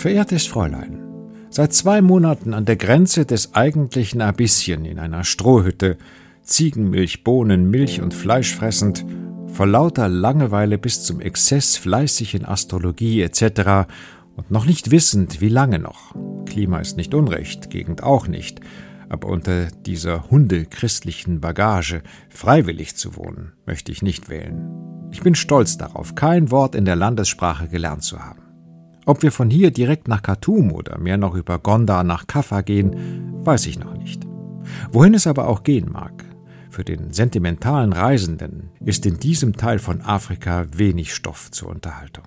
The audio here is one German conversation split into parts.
Verehrtes Fräulein, seit 2 Monaten an der Grenze des eigentlichen Abyssien in einer Strohhütte, Ziegenmilch, Bohnen, Milch und Fleisch fressend, vor lauter Langeweile bis zum Exzess fleißig in Astrologie etc. und noch nicht wissend, wie lange noch. Klima ist nicht unrecht, Gegend auch nicht, aber unter dieser hundechristlichen Bagage freiwillig zu wohnen, möchte ich nicht wählen. Ich bin stolz darauf, kein Wort in der Landessprache gelernt zu haben. Ob wir von hier direkt nach Khartoum oder mehr noch über Gondar nach Kaffa gehen, weiß ich noch nicht. Wohin es aber auch gehen mag, für den sentimentalen Reisenden ist in diesem Teil von Afrika wenig Stoff zur Unterhaltung.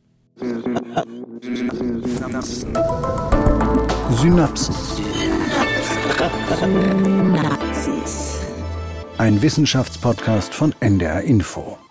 Synapsen. Ein Wissenschaftspodcast von NDR Info.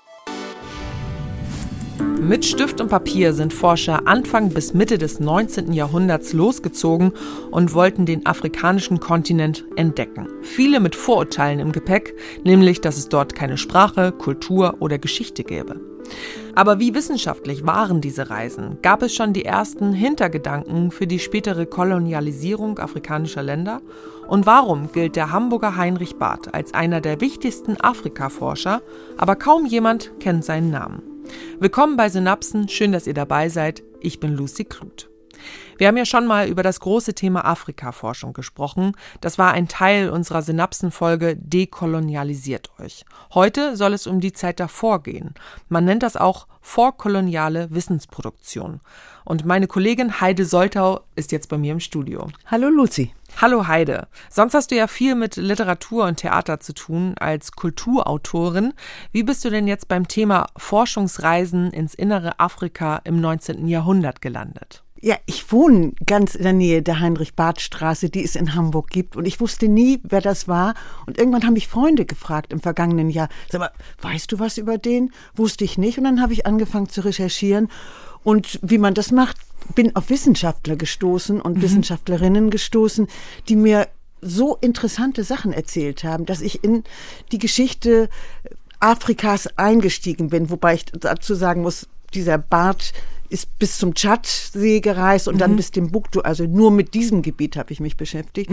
Mit Stift und Papier sind Forscher Anfang bis Mitte des 19. Jahrhunderts losgezogen und wollten den afrikanischen Kontinent entdecken. Viele mit Vorurteilen im Gepäck, nämlich, dass es dort keine Sprache, Kultur oder Geschichte gäbe. Aber wie wissenschaftlich waren diese Reisen? Gab es schon die ersten Hintergedanken für die spätere Kolonialisierung afrikanischer Länder? Und warum gilt der Hamburger Heinrich Barth als einer der wichtigsten Afrikaforscher, aber kaum jemand kennt seinen Namen? Willkommen bei Synapsen, schön, dass ihr dabei seid. Ich bin Lucy Kluth. Wir haben ja schon mal über das große Thema Afrikaforschung gesprochen. Das war ein Teil unserer Synapsen-Folge Dekolonialisiert euch. Heute soll es um die Zeit davor gehen. Man nennt das auch vorkoloniale Wissensproduktion. Und meine Kollegin Heide Soltau ist jetzt bei mir im Studio. Hallo Lucy. Hallo Heide. Sonst hast du ja viel mit Literatur und Theater zu tun als Kulturautorin. Wie bist du denn jetzt beim Thema Forschungsreisen ins innere Afrika im 19. Jahrhundert gelandet? Ja, ich wohne ganz in der Nähe der Heinrich-Barth-Straße, die es in Hamburg gibt. Und ich wusste nie, wer das war. Und irgendwann haben mich Freunde gefragt im vergangenen Jahr. Sag mal, weißt du was über den? Wusste ich nicht. Und dann habe ich angefangen zu recherchieren. Und wie man das macht, bin auf Wissenschaftler gestoßen und Wissenschaftlerinnen gestoßen, die mir so interessante Sachen erzählt haben, dass ich in die Geschichte Afrikas eingestiegen bin. Wobei ich dazu sagen muss, dieser Barth ist bis zum Tschadsee gereist und dann bis Timbuktu. Also nur mit diesem Gebiet habe ich mich beschäftigt.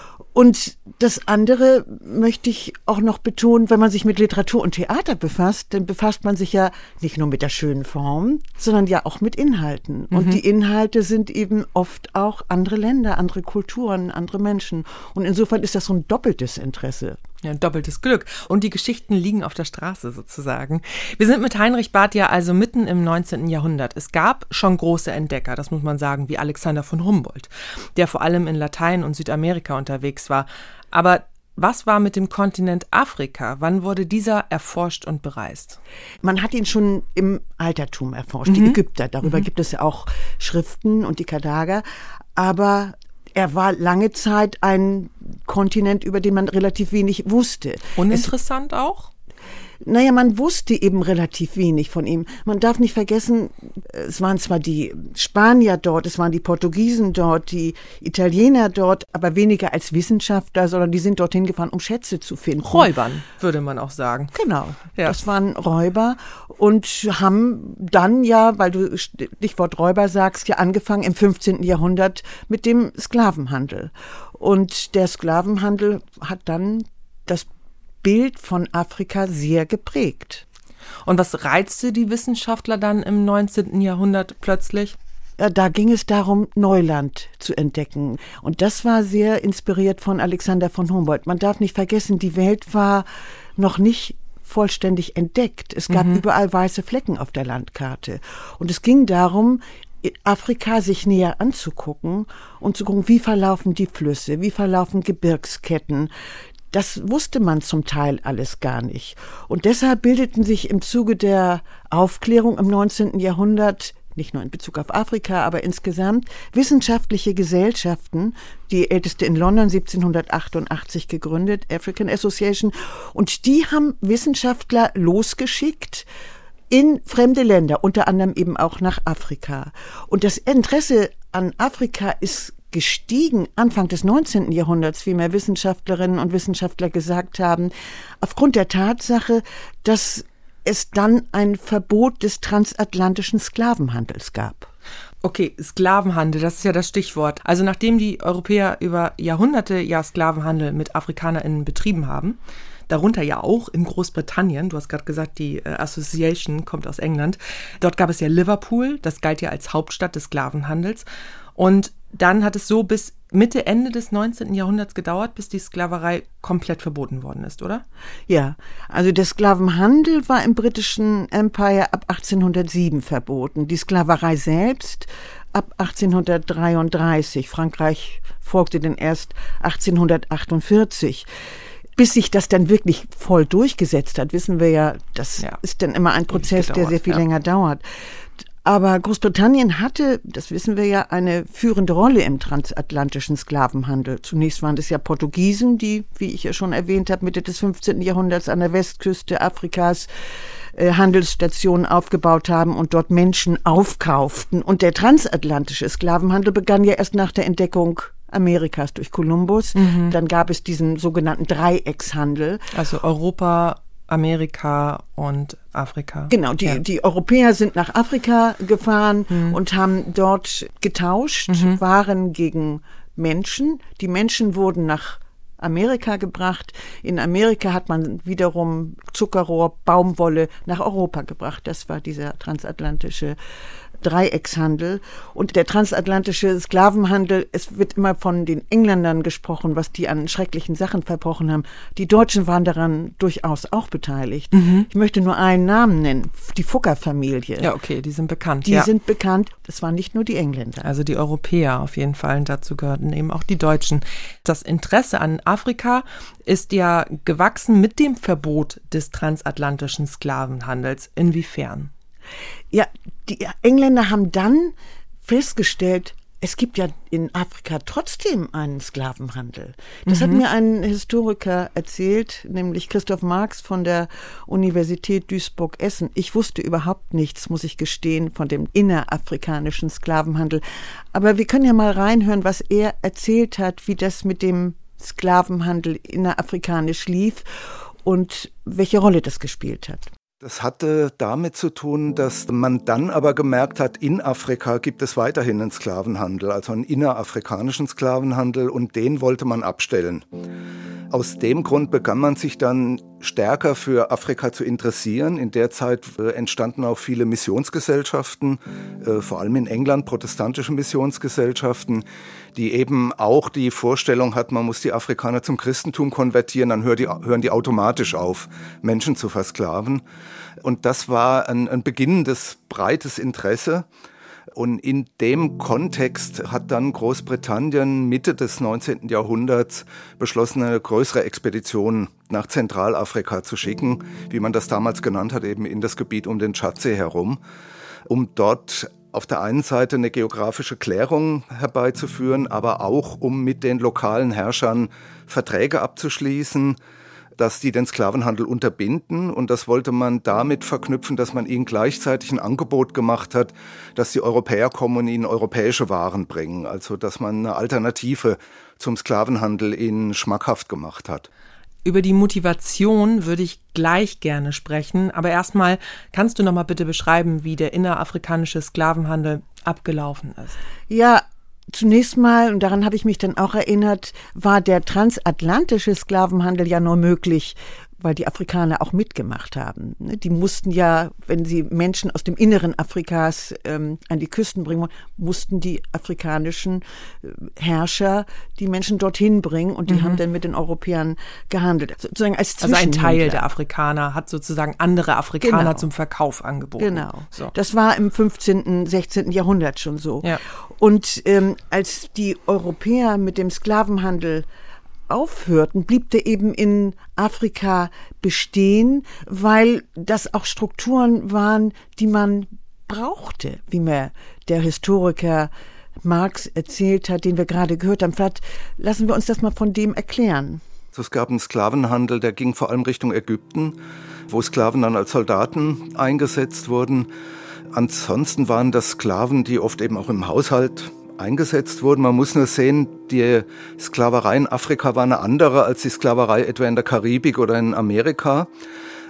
Und das andere möchte ich auch noch betonen, wenn man sich mit Literatur und Theater befasst, dann befasst man sich ja nicht nur mit der schönen Form, sondern ja auch mit Inhalten. Und die Inhalte sind eben oft auch andere Länder, andere Kulturen, andere Menschen. Und insofern ist das so ein doppeltes Interesse. Ja, ein doppeltes Glück. Und die Geschichten liegen auf der Straße sozusagen. Wir sind mit Heinrich Barth ja also mitten im 19. Jahrhundert. Es gab schon große Entdecker, das muss man sagen, wie Alexander von Humboldt, der vor allem in Latein- und Südamerika unterwegs war. Aber was war mit dem Kontinent Afrika? Wann wurde dieser erforscht und bereist? Man hat ihn schon im Altertum erforscht, die Ägypter. Darüber gibt es ja auch Schriften und die Karthager. Aber er war lange Zeit ein Kontinent, über den man relativ wenig wusste. Uninteressant auch? Naja, man wusste eben relativ wenig von ihm. Man darf nicht vergessen, es waren zwar die Spanier dort, es waren die Portugiesen dort, die Italiener dort, aber weniger als Wissenschaftler, sondern die sind dorthin gefahren, um Schätze zu finden. Räubern, würde man auch sagen. Genau, ja. Das waren Räuber und haben dann ja, weil du Stichwort Räuber sagst, ja angefangen im 15. Jahrhundert mit dem Sklavenhandel. Und der Sklavenhandel hat dann das Bild von Afrika sehr geprägt. Und was reizte die Wissenschaftler dann im 19. Jahrhundert plötzlich? Da ging es darum, Neuland zu entdecken. Und das war sehr inspiriert von Alexander von Humboldt. Man darf nicht vergessen, die Welt war noch nicht vollständig entdeckt. Es gab überall weiße Flecken auf der Landkarte. Und es ging darum, Afrika sich näher anzugucken und zu gucken, wie verlaufen die Flüsse, wie verlaufen Gebirgsketten. Das wusste man zum Teil alles gar nicht. Und deshalb bildeten sich im Zuge der Aufklärung im 19. Jahrhundert, nicht nur in Bezug auf Afrika, aber insgesamt, wissenschaftliche Gesellschaften, die älteste in London 1788 gegründet, African Association, und die haben Wissenschaftler losgeschickt in fremde Länder, unter anderem eben auch nach Afrika. Und das Interesse an Afrika ist gestiegen Anfang des 19. Jahrhunderts, wie mehr Wissenschaftlerinnen und Wissenschaftler gesagt haben, aufgrund der Tatsache, dass es dann ein Verbot des transatlantischen Sklavenhandels gab. Okay, Sklavenhandel, das ist ja das Stichwort. Also nachdem die Europäer über Jahrhunderte ja Sklavenhandel mit AfrikanerInnen betrieben haben, darunter ja auch in Großbritannien, du hast gerade gesagt, die Association kommt aus England, dort gab es ja Liverpool, das galt ja als Hauptstadt des Sklavenhandels. Und dann hat es so bis Mitte, Ende des 19. Jahrhunderts gedauert, bis die Sklaverei komplett verboten worden ist, oder? Ja, also der Sklavenhandel war im britischen Empire ab 1807 verboten. Die Sklaverei selbst ab 1833. Frankreich folgte denn erst 1848. Bis sich das dann wirklich voll durchgesetzt hat, wissen wir ja, das ist dann immer ein Prozess, der sehr viel länger dauert. Aber Großbritannien hatte, das wissen wir ja, eine führende Rolle im transatlantischen Sklavenhandel. Zunächst waren es ja Portugiesen, die, wie ich ja schon erwähnt habe, Mitte des 15. Jahrhunderts an der Westküste Afrikas Handelsstationen aufgebaut haben und dort Menschen aufkauften. Und der transatlantische Sklavenhandel begann ja erst nach der Entdeckung Amerikas durch Kolumbus. Dann gab es diesen sogenannten Dreieckshandel. Also Europa, Amerika und Afrika. Genau, die Europäer sind nach Afrika gefahren und haben dort getauscht, Waren gegen Menschen. Die Menschen wurden nach Amerika gebracht. In Amerika hat man wiederum Zuckerrohr, Baumwolle nach Europa gebracht. Das war dieser transatlantische Dreieckshandel. Und der transatlantische Sklavenhandel, es wird immer von den Engländern gesprochen, was die an schrecklichen Sachen verbrochen haben. Die Deutschen waren daran durchaus auch beteiligt. Ich möchte nur einen Namen nennen, die Fugger-Familie. Ja, okay, die sind bekannt. Die sind bekannt. Das waren nicht nur die Engländer. Also die Europäer auf jeden Fall. Und dazu gehörten eben auch die Deutschen. Das Interesse an Afrika ist ja gewachsen mit dem Verbot des transatlantischen Sklavenhandels. Inwiefern? Ja, die Engländer haben dann festgestellt, es gibt ja in Afrika trotzdem einen Sklavenhandel. Das hat mir ein Historiker erzählt, nämlich Christoph Marx von der Universität Duisburg-Essen. Ich wusste überhaupt nichts, muss ich gestehen, von dem innerafrikanischen Sklavenhandel. Aber wir können ja mal reinhören, was er erzählt hat, wie das mit dem Sklavenhandel innerafrikanisch lief und welche Rolle das gespielt hat. Das hatte damit zu tun, dass man dann aber gemerkt hat, in Afrika gibt es weiterhin einen Sklavenhandel, also einen innerafrikanischen Sklavenhandel, und den wollte man abstellen. Aus dem Grund begann man sich dann stärker für Afrika zu interessieren. In der Zeit entstanden auch viele Missionsgesellschaften, vor allem in England protestantische Missionsgesellschaften, die eben auch die Vorstellung hatten, man muss die Afrikaner zum Christentum konvertieren, dann hören die automatisch auf, Menschen zu versklaven. Und das war ein beginnendes, breites Interesse. Und in dem Kontext hat dann Großbritannien Mitte des 19. Jahrhunderts beschlossen, eine größere Expedition nach Zentralafrika zu schicken, wie man das damals genannt hat, eben in das Gebiet um den Tschadsee herum, um dort auf der einen Seite eine geografische Klärung herbeizuführen, aber auch um mit den lokalen Herrschern Verträge abzuschließen, dass die den Sklavenhandel unterbinden. Und das wollte man damit verknüpfen, dass man ihnen gleichzeitig ein Angebot gemacht hat, dass die Europäer kommen und ihnen europäische Waren bringen. Also dass man eine Alternative zum Sklavenhandel ihnen schmackhaft gemacht hat. Über die Motivation würde ich gleich gerne sprechen. Aber erstmal kannst du noch mal bitte beschreiben, wie der innerafrikanische Sklavenhandel abgelaufen ist? Ja, zunächst mal, und daran habe ich mich dann auch erinnert, war der transatlantische Sklavenhandel ja nur möglich, weil die Afrikaner auch mitgemacht haben. Die mussten ja, wenn sie Menschen aus dem Inneren Afrikas an die Küsten bringen wollten, mussten die afrikanischen Herrscher die Menschen dorthin bringen und die haben dann mit den Europäern gehandelt. Sozusagen als Zwischenhändler. Also ein Teil der Afrikaner hat sozusagen andere Afrikaner zum Verkauf angeboten. Genau. So. Das war im 15., 16. Jahrhundert schon so. Ja. Und als die Europäer mit dem Sklavenhandel aufhörten, blieb der eben in Afrika bestehen, weil das auch Strukturen waren, die man brauchte, wie mir der Historiker Marx erzählt hat, den wir gerade gehört haben. Vielleicht lassen wir uns das mal von dem erklären. Es gab einen Sklavenhandel, der ging vor allem Richtung Ägypten, wo Sklaven dann als Soldaten eingesetzt wurden. Ansonsten waren das Sklaven, die oft eben auch im Haushalt eingesetzt wurden. Man muss nur sehen, die Sklaverei in Afrika war eine andere als die Sklaverei etwa in der Karibik oder in Amerika.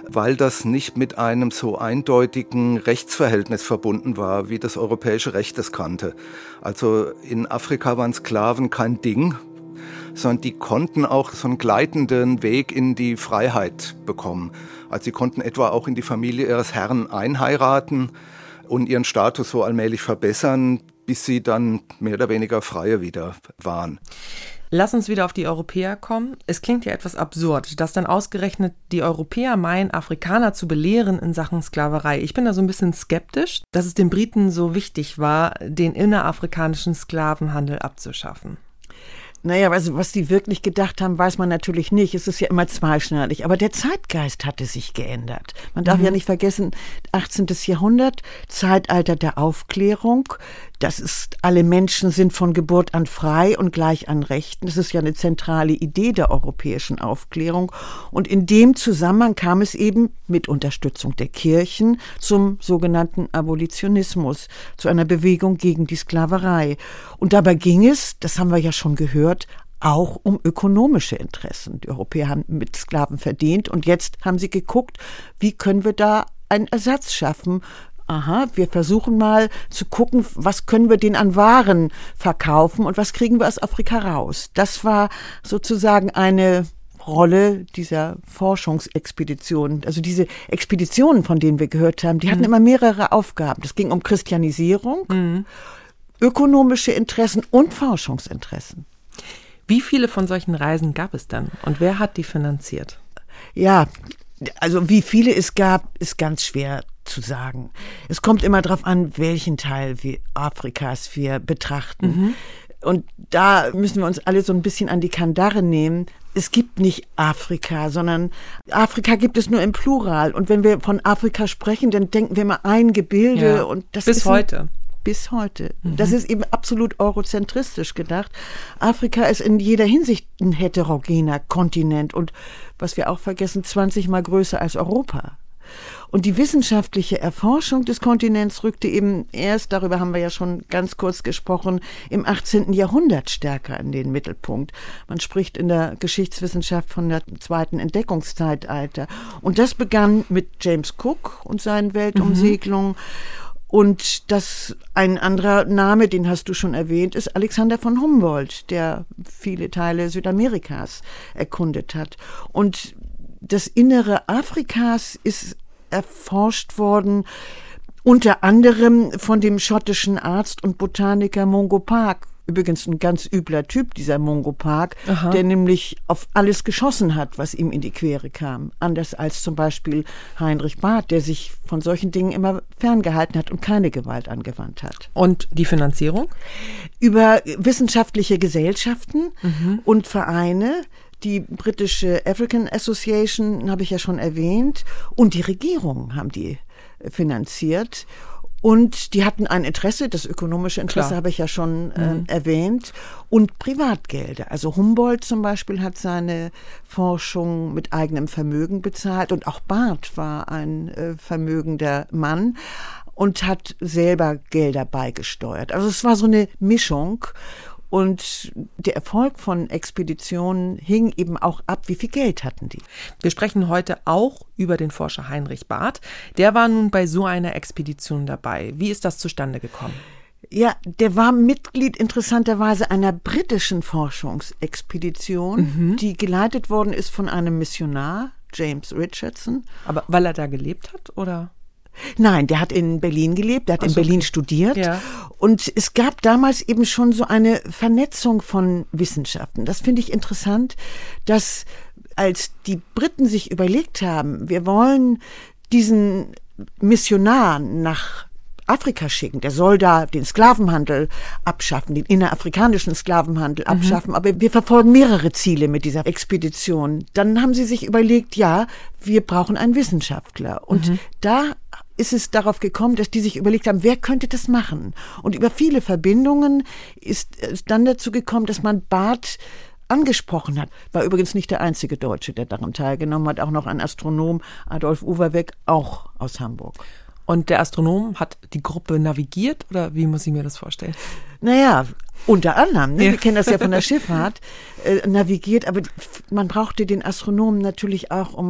weil das nicht mit einem so eindeutigen Rechtsverhältnis verbunden war, wie das europäische Recht es kannte. Also in Afrika waren Sklaven kein Ding, sondern die konnten auch so einen gleitenden Weg in die Freiheit bekommen. Also sie konnten etwa auch in die Familie ihres Herrn einheiraten und ihren Status so allmählich verbessern, bis sie dann mehr oder weniger freie wieder waren. Lass uns wieder auf die Europäer kommen. Es klingt ja etwas absurd, dass dann ausgerechnet die Europäer meinen, Afrikaner zu belehren in Sachen Sklaverei. Ich bin da so ein bisschen skeptisch, dass es den Briten so wichtig war, den innerafrikanischen Sklavenhandel abzuschaffen. Naja, also was die wirklich gedacht haben, weiß man natürlich nicht. Es ist ja immer zweischneidig. Aber der Zeitgeist hatte sich geändert. Man darf ja nicht vergessen, 18. Jahrhundert, Zeitalter der Aufklärung. Das ist, alle Menschen sind von Geburt an frei und gleich an Rechten. Das ist ja eine zentrale Idee der europäischen Aufklärung. Und in dem Zusammenhang kam es eben mit Unterstützung der Kirchen zum sogenannten Abolitionismus, zu einer Bewegung gegen die Sklaverei. Und dabei ging es, das haben wir ja schon gehört, auch um ökonomische Interessen. Die Europäer haben mit Sklaven verdient und jetzt haben sie geguckt, wie können wir da einen Ersatz schaffen. Aha, wir versuchen mal zu gucken, was können wir denn an Waren verkaufen und was kriegen wir aus Afrika raus. Das war sozusagen eine Rolle dieser Forschungsexpeditionen. Also diese Expeditionen, von denen wir gehört haben, die hatten immer mehrere Aufgaben. Es ging um Christianisierung, ökonomische Interessen und Forschungsinteressen. Wie viele von solchen Reisen gab es dann und wer hat die finanziert? Ja, also wie viele es gab, ist ganz schwer zu sagen. Es kommt immer darauf an, welchen Teil Afrikas wir betrachten. Und da müssen wir uns alle so ein bisschen an die Kandare nehmen. Es gibt nicht Afrika, sondern Afrika gibt es nur im Plural. Und wenn wir von Afrika sprechen, dann denken wir immer ein Gebilde. Ja, und das bis ist heute. Bis heute. Das ist eben absolut eurozentristisch gedacht. Afrika ist in jeder Hinsicht ein heterogener Kontinent und, was wir auch vergessen, 20-mal größer als Europa. Und die wissenschaftliche Erforschung des Kontinents rückte eben erst, darüber haben wir ja schon ganz kurz gesprochen, im 18. Jahrhundert stärker in den Mittelpunkt. Man spricht in der Geschichtswissenschaft von der zweiten Entdeckungszeitalter. Und das begann mit James Cook und seinen Weltumsegelungen. Und ein anderer Name, den hast du schon erwähnt, ist Alexander von Humboldt, der viele Teile Südamerikas erkundet hat. Und das Innere Afrikas ist erforscht worden, unter anderem von dem schottischen Arzt und Botaniker Mungo Park. Übrigens ein ganz übler Typ, dieser Mungo Park, der nämlich auf alles geschossen hat, was ihm in die Quere kam. Anders als zum Beispiel Heinrich Barth, der sich von solchen Dingen immer ferngehalten hat und keine Gewalt angewandt hat. Und die Finanzierung? Über wissenschaftliche Gesellschaften und Vereine. Die britische African Association habe ich ja schon erwähnt. Und die Regierungen haben die finanziert. Und die hatten ein Interesse, das ökonomische Interesse habe ich ja schon erwähnt, und Privatgelder. Also Humboldt zum Beispiel hat seine Forschung mit eigenem Vermögen bezahlt und auch Barth war ein vermögender Mann und hat selber Gelder beigesteuert. Also es war so eine Mischung. Und der Erfolg von Expeditionen hing eben auch ab, wie viel Geld hatten die. Wir sprechen heute auch über den Forscher Heinrich Barth. Der war nun bei so einer Expedition dabei. Wie ist das zustande gekommen? Ja, der war Mitglied interessanterweise einer britischen Forschungsexpedition, die geleitet worden ist von einem Missionar, James Richardson. Aber weil er da gelebt hat, oder? Nein, der hat in Berlin gelebt, der hat in Berlin studiert. Ja. Und es gab damals eben schon so eine Vernetzung von Wissenschaften. Das finde ich interessant, dass als die Briten sich überlegt haben, wir wollen diesen Missionar nach Afrika schicken, der soll da den Sklavenhandel abschaffen, den innerafrikanischen Sklavenhandel abschaffen, aber wir verfolgen mehrere Ziele mit dieser Expedition. Dann haben sie sich überlegt, ja, wir brauchen einen Wissenschaftler. Und da ist es darauf gekommen, dass die sich überlegt haben, wer könnte das machen? Und über viele Verbindungen ist es dann dazu gekommen, dass man Barth angesprochen hat. War übrigens nicht der einzige Deutsche, der daran teilgenommen hat. Auch noch ein Astronom, Adolf Uwerweg, auch aus Hamburg. Und der Astronom hat die Gruppe navigiert oder wie muss ich mir das vorstellen? Naja, unter anderem, ne? Wir kennen das ja von der Schifffahrt, navigiert, aber man brauchte den Astronomen natürlich auch, um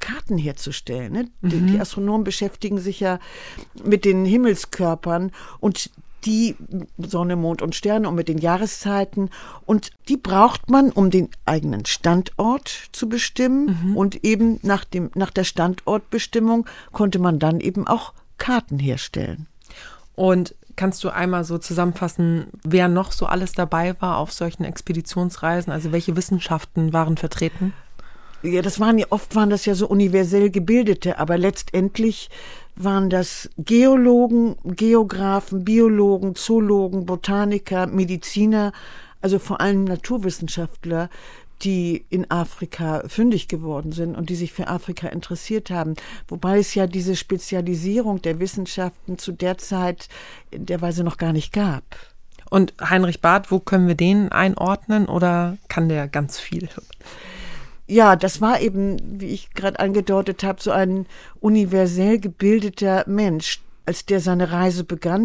Karten herzustellen. Ne? Die Astronomen beschäftigen sich ja mit den Himmelskörpern und die Sonne, Mond und Sterne und mit den Jahreszeiten. Und die braucht man, um den eigenen Standort zu bestimmen. Und eben nach der Standortbestimmung konnte man dann eben auch Karten herstellen. Und kannst du einmal so zusammenfassen, wer noch so alles dabei war auf solchen Expeditionsreisen? Also welche Wissenschaften waren vertreten? Ja, oft waren das ja so universell Gebildete, aber letztendlich waren das Geologen, Geographen, Biologen, Zoologen, Botaniker, Mediziner, also vor allem Naturwissenschaftler, die in Afrika fündig geworden sind und die sich für Afrika interessiert haben. Wobei es ja diese Spezialisierung der Wissenschaften zu der Zeit in der Weise noch gar nicht gab. Und Heinrich Barth, wo können wir den einordnen oder kann der ganz viel? Ja, das war eben, wie ich gerade angedeutet habe, so ein universell gebildeter Mensch. Als der seine Reise begann,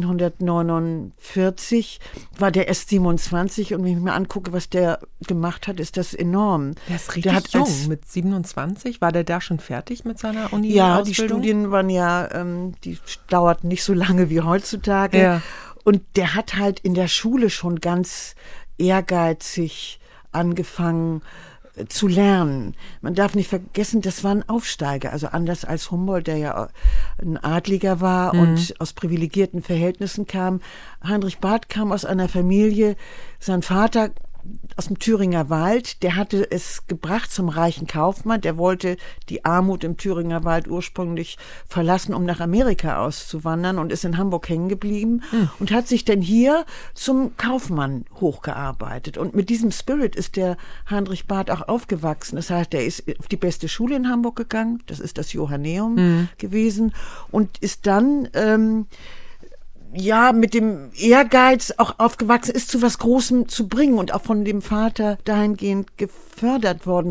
1849, war der erst 27 und wenn ich mir angucke, was der gemacht hat, ist das enorm. Der ist richtig jung, mit 27. War der da schon fertig mit seiner Uni-Ausbildung? Ja, die Studien waren die dauerten nicht so lange wie heutzutage. Ja. Und der hat halt in der Schule schon ganz ehrgeizig angefangen zu lernen. Man darf nicht vergessen, das war ein Aufsteiger, also anders als Humboldt, der ja ein Adliger war und aus privilegierten Verhältnissen kam. Heinrich Barth kam aus einer Familie, sein Vater aus dem Thüringer Wald, der hatte es gebracht zum reichen Kaufmann, der wollte die Armut im Thüringer Wald ursprünglich verlassen, um nach Amerika auszuwandern und ist in Hamburg hängen geblieben und hat sich dann hier zum Kaufmann hochgearbeitet. Und mit diesem Spirit ist der Heinrich Barth auch aufgewachsen. Das heißt, er ist auf die beste Schule in Hamburg gegangen, das ist das Johanneum gewesen und ist dann mit dem Ehrgeiz auch aufgewachsen ist, zu was Großem zu bringen und auch von dem Vater dahingehend gefördert worden.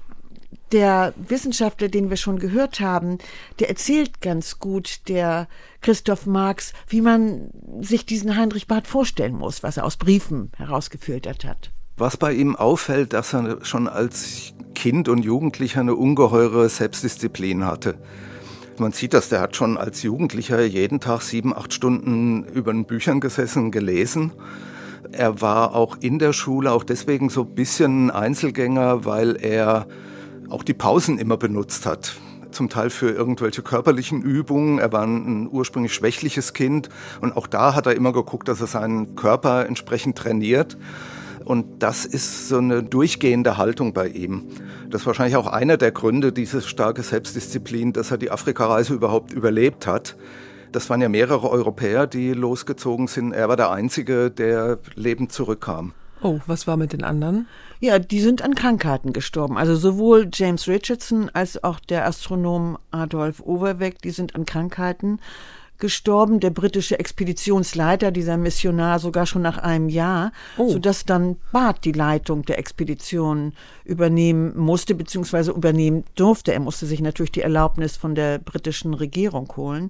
Der Wissenschaftler, den wir schon gehört haben, der erzählt ganz gut, der Christoph Marx, wie man sich diesen Heinrich Barth vorstellen muss, was er aus Briefen herausgefiltert hat. Was bei ihm auffällt, dass er schon als Kind und Jugendlicher eine ungeheure Selbstdisziplin hatte. Man sieht das, der hat schon als Jugendlicher jeden Tag 7-8 Stunden über den Büchern gesessen, gelesen. Er war auch in der Schule auch deswegen so ein bisschen ein Einzelgänger, weil er auch die Pausen immer benutzt hat. Zum Teil für irgendwelche körperlichen Übungen. Er war ein ursprünglich schwächliches Kind und auch da hat er immer geguckt, dass er seinen Körper entsprechend trainiert. Und das ist so eine durchgehende Haltung bei ihm. Das ist wahrscheinlich auch einer der Gründe, diese starke Selbstdisziplin, dass er die Afrikareise überhaupt überlebt hat. Das waren ja mehrere Europäer, die losgezogen sind. Er war der Einzige, der lebend zurückkam. Oh, was war mit den anderen? Ja, die sind an Krankheiten gestorben. Also sowohl James Richardson als auch der Astronom Adolf Overweg, die sind an Krankheiten gestorben, der britische Expeditionsleiter, dieser Missionar, sogar schon nach einem Jahr, sodass dann Barth die Leitung der Expedition übernehmen musste, beziehungsweise übernehmen durfte. Er musste sich natürlich die Erlaubnis von der britischen Regierung holen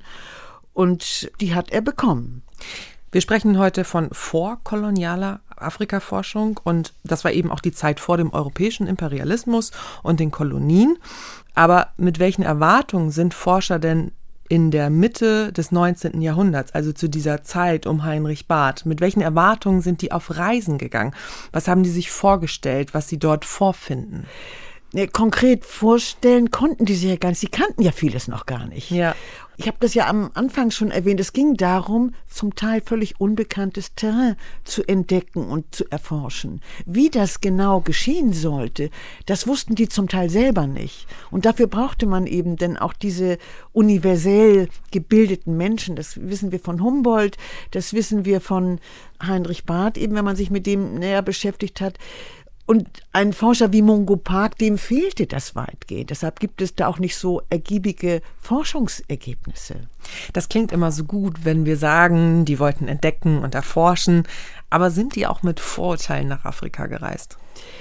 und die hat er bekommen. Wir sprechen heute von vorkolonialer Afrikaforschung und das war eben auch die Zeit vor dem europäischen Imperialismus und den Kolonien. Aber mit welchen Erwartungen sind Forscher denn in der Mitte des 19. Jahrhunderts, also zu dieser Zeit um Heinrich Barth, mit welchen Erwartungen sind die auf Reisen gegangen? Was haben die sich vorgestellt, was sie dort vorfinden? Konkret vorstellen konnten die sich ja gar nicht. Sie kannten ja vieles noch gar nicht. Ja. Ich habe das ja am Anfang schon erwähnt. Es ging darum, zum Teil völlig unbekanntes Terrain zu entdecken und zu erforschen. Wie das genau geschehen sollte, das wussten die zum Teil selber nicht. Und dafür brauchte man eben denn auch diese universell gebildeten Menschen. Das wissen wir von Humboldt, das wissen wir von Heinrich Barth, eben wenn man sich mit dem näher beschäftigt hat. Und ein Forscher wie Mungo Park, dem fehlte das weitgehend. Deshalb gibt es da auch nicht so ergiebige Forschungsergebnisse. Das klingt immer so gut, wenn wir sagen, die wollten entdecken und erforschen. Aber sind die auch mit Vorurteilen nach Afrika gereist?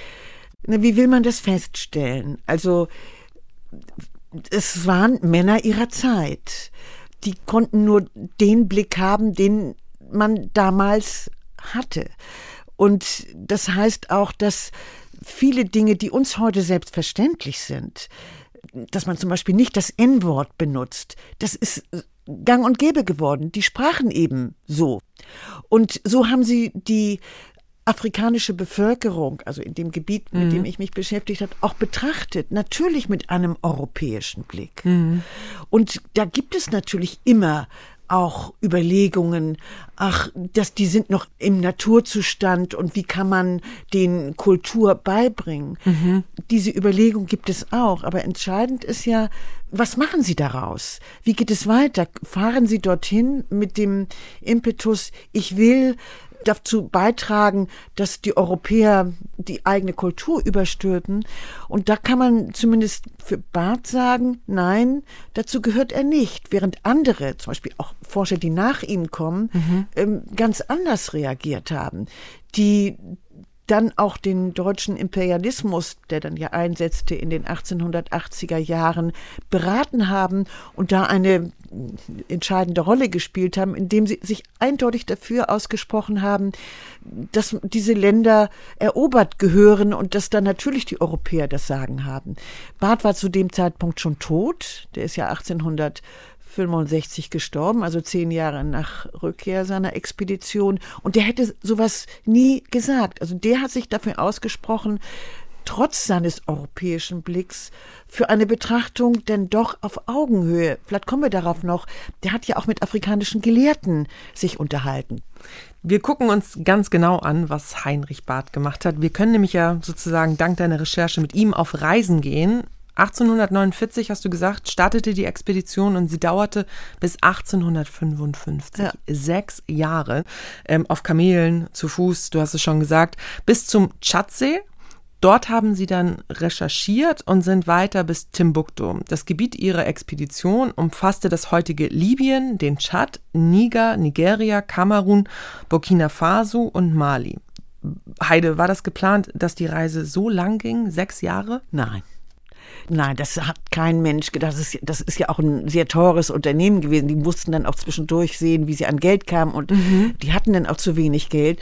Wie will man das feststellen? Also, es waren Männer ihrer Zeit. Die konnten nur den Blick haben, den man damals hatte. Und das heißt auch, dass viele Dinge, die uns heute selbstverständlich sind, dass man zum Beispiel nicht das N-Wort benutzt. Das ist gang und gäbe geworden. Die sprachen eben so. Und so haben sie die afrikanische Bevölkerung, also in dem Gebiet, mit dem ich mich beschäftigt habe, auch betrachtet. Natürlich mit einem europäischen Blick. Und da gibt es natürlich immer auch Überlegungen, die sind noch im Naturzustand und wie kann man denen Kultur beibringen. Diese Überlegung gibt es auch, aber entscheidend ist ja, was machen Sie daraus? Wie geht es weiter? Fahren Sie dorthin mit dem Impetus, ich will dazu beitragen, dass die Europäer die eigene Kultur überstülpen. Und da kann man zumindest für Barth sagen, nein, dazu gehört er nicht. Während andere, zum Beispiel auch Forscher, die nach ihm kommen, ganz anders reagiert haben. Die dann auch den deutschen Imperialismus, der dann ja einsetzte in den 1880er Jahren, beraten haben und da eine entscheidende Rolle gespielt haben, indem sie sich eindeutig dafür ausgesprochen haben, dass diese Länder erobert gehören und dass dann natürlich die Europäer das Sagen haben. Barth war zu dem Zeitpunkt schon tot, der ist ja 1865 gestorben, also 10 Jahre nach Rückkehr seiner Expedition. Und der hätte sowas nie gesagt. Also der hat sich dafür ausgesprochen, trotz seines europäischen Blicks, für eine Betrachtung denn doch auf Augenhöhe. Vielleicht kommen wir darauf noch. Der hat ja auch mit afrikanischen Gelehrten sich unterhalten. Wir gucken uns ganz genau an, was Heinrich Barth gemacht hat. Wir können nämlich ja sozusagen dank deiner Recherche mit ihm auf Reisen gehen. 1849, hast du gesagt, startete die Expedition und sie dauerte bis 1855. Ja. 6 Jahre auf Kamelen, zu Fuß, du hast es schon gesagt, bis zum Tschadsee. Dort haben sie dann recherchiert und sind weiter bis Timbuktu. Das Gebiet ihrer Expedition umfasste das heutige Libyen, den Tschad, Niger, Nigeria, Kamerun, Burkina Faso und Mali. Heide, war das geplant, dass die Reise so lang ging, 6 Jahre? Nein, das hat kein Mensch gedacht. Das ist ja auch ein sehr teures Unternehmen gewesen. Die mussten dann auch zwischendurch sehen, wie sie an Geld kamen und die hatten dann auch zu wenig Geld.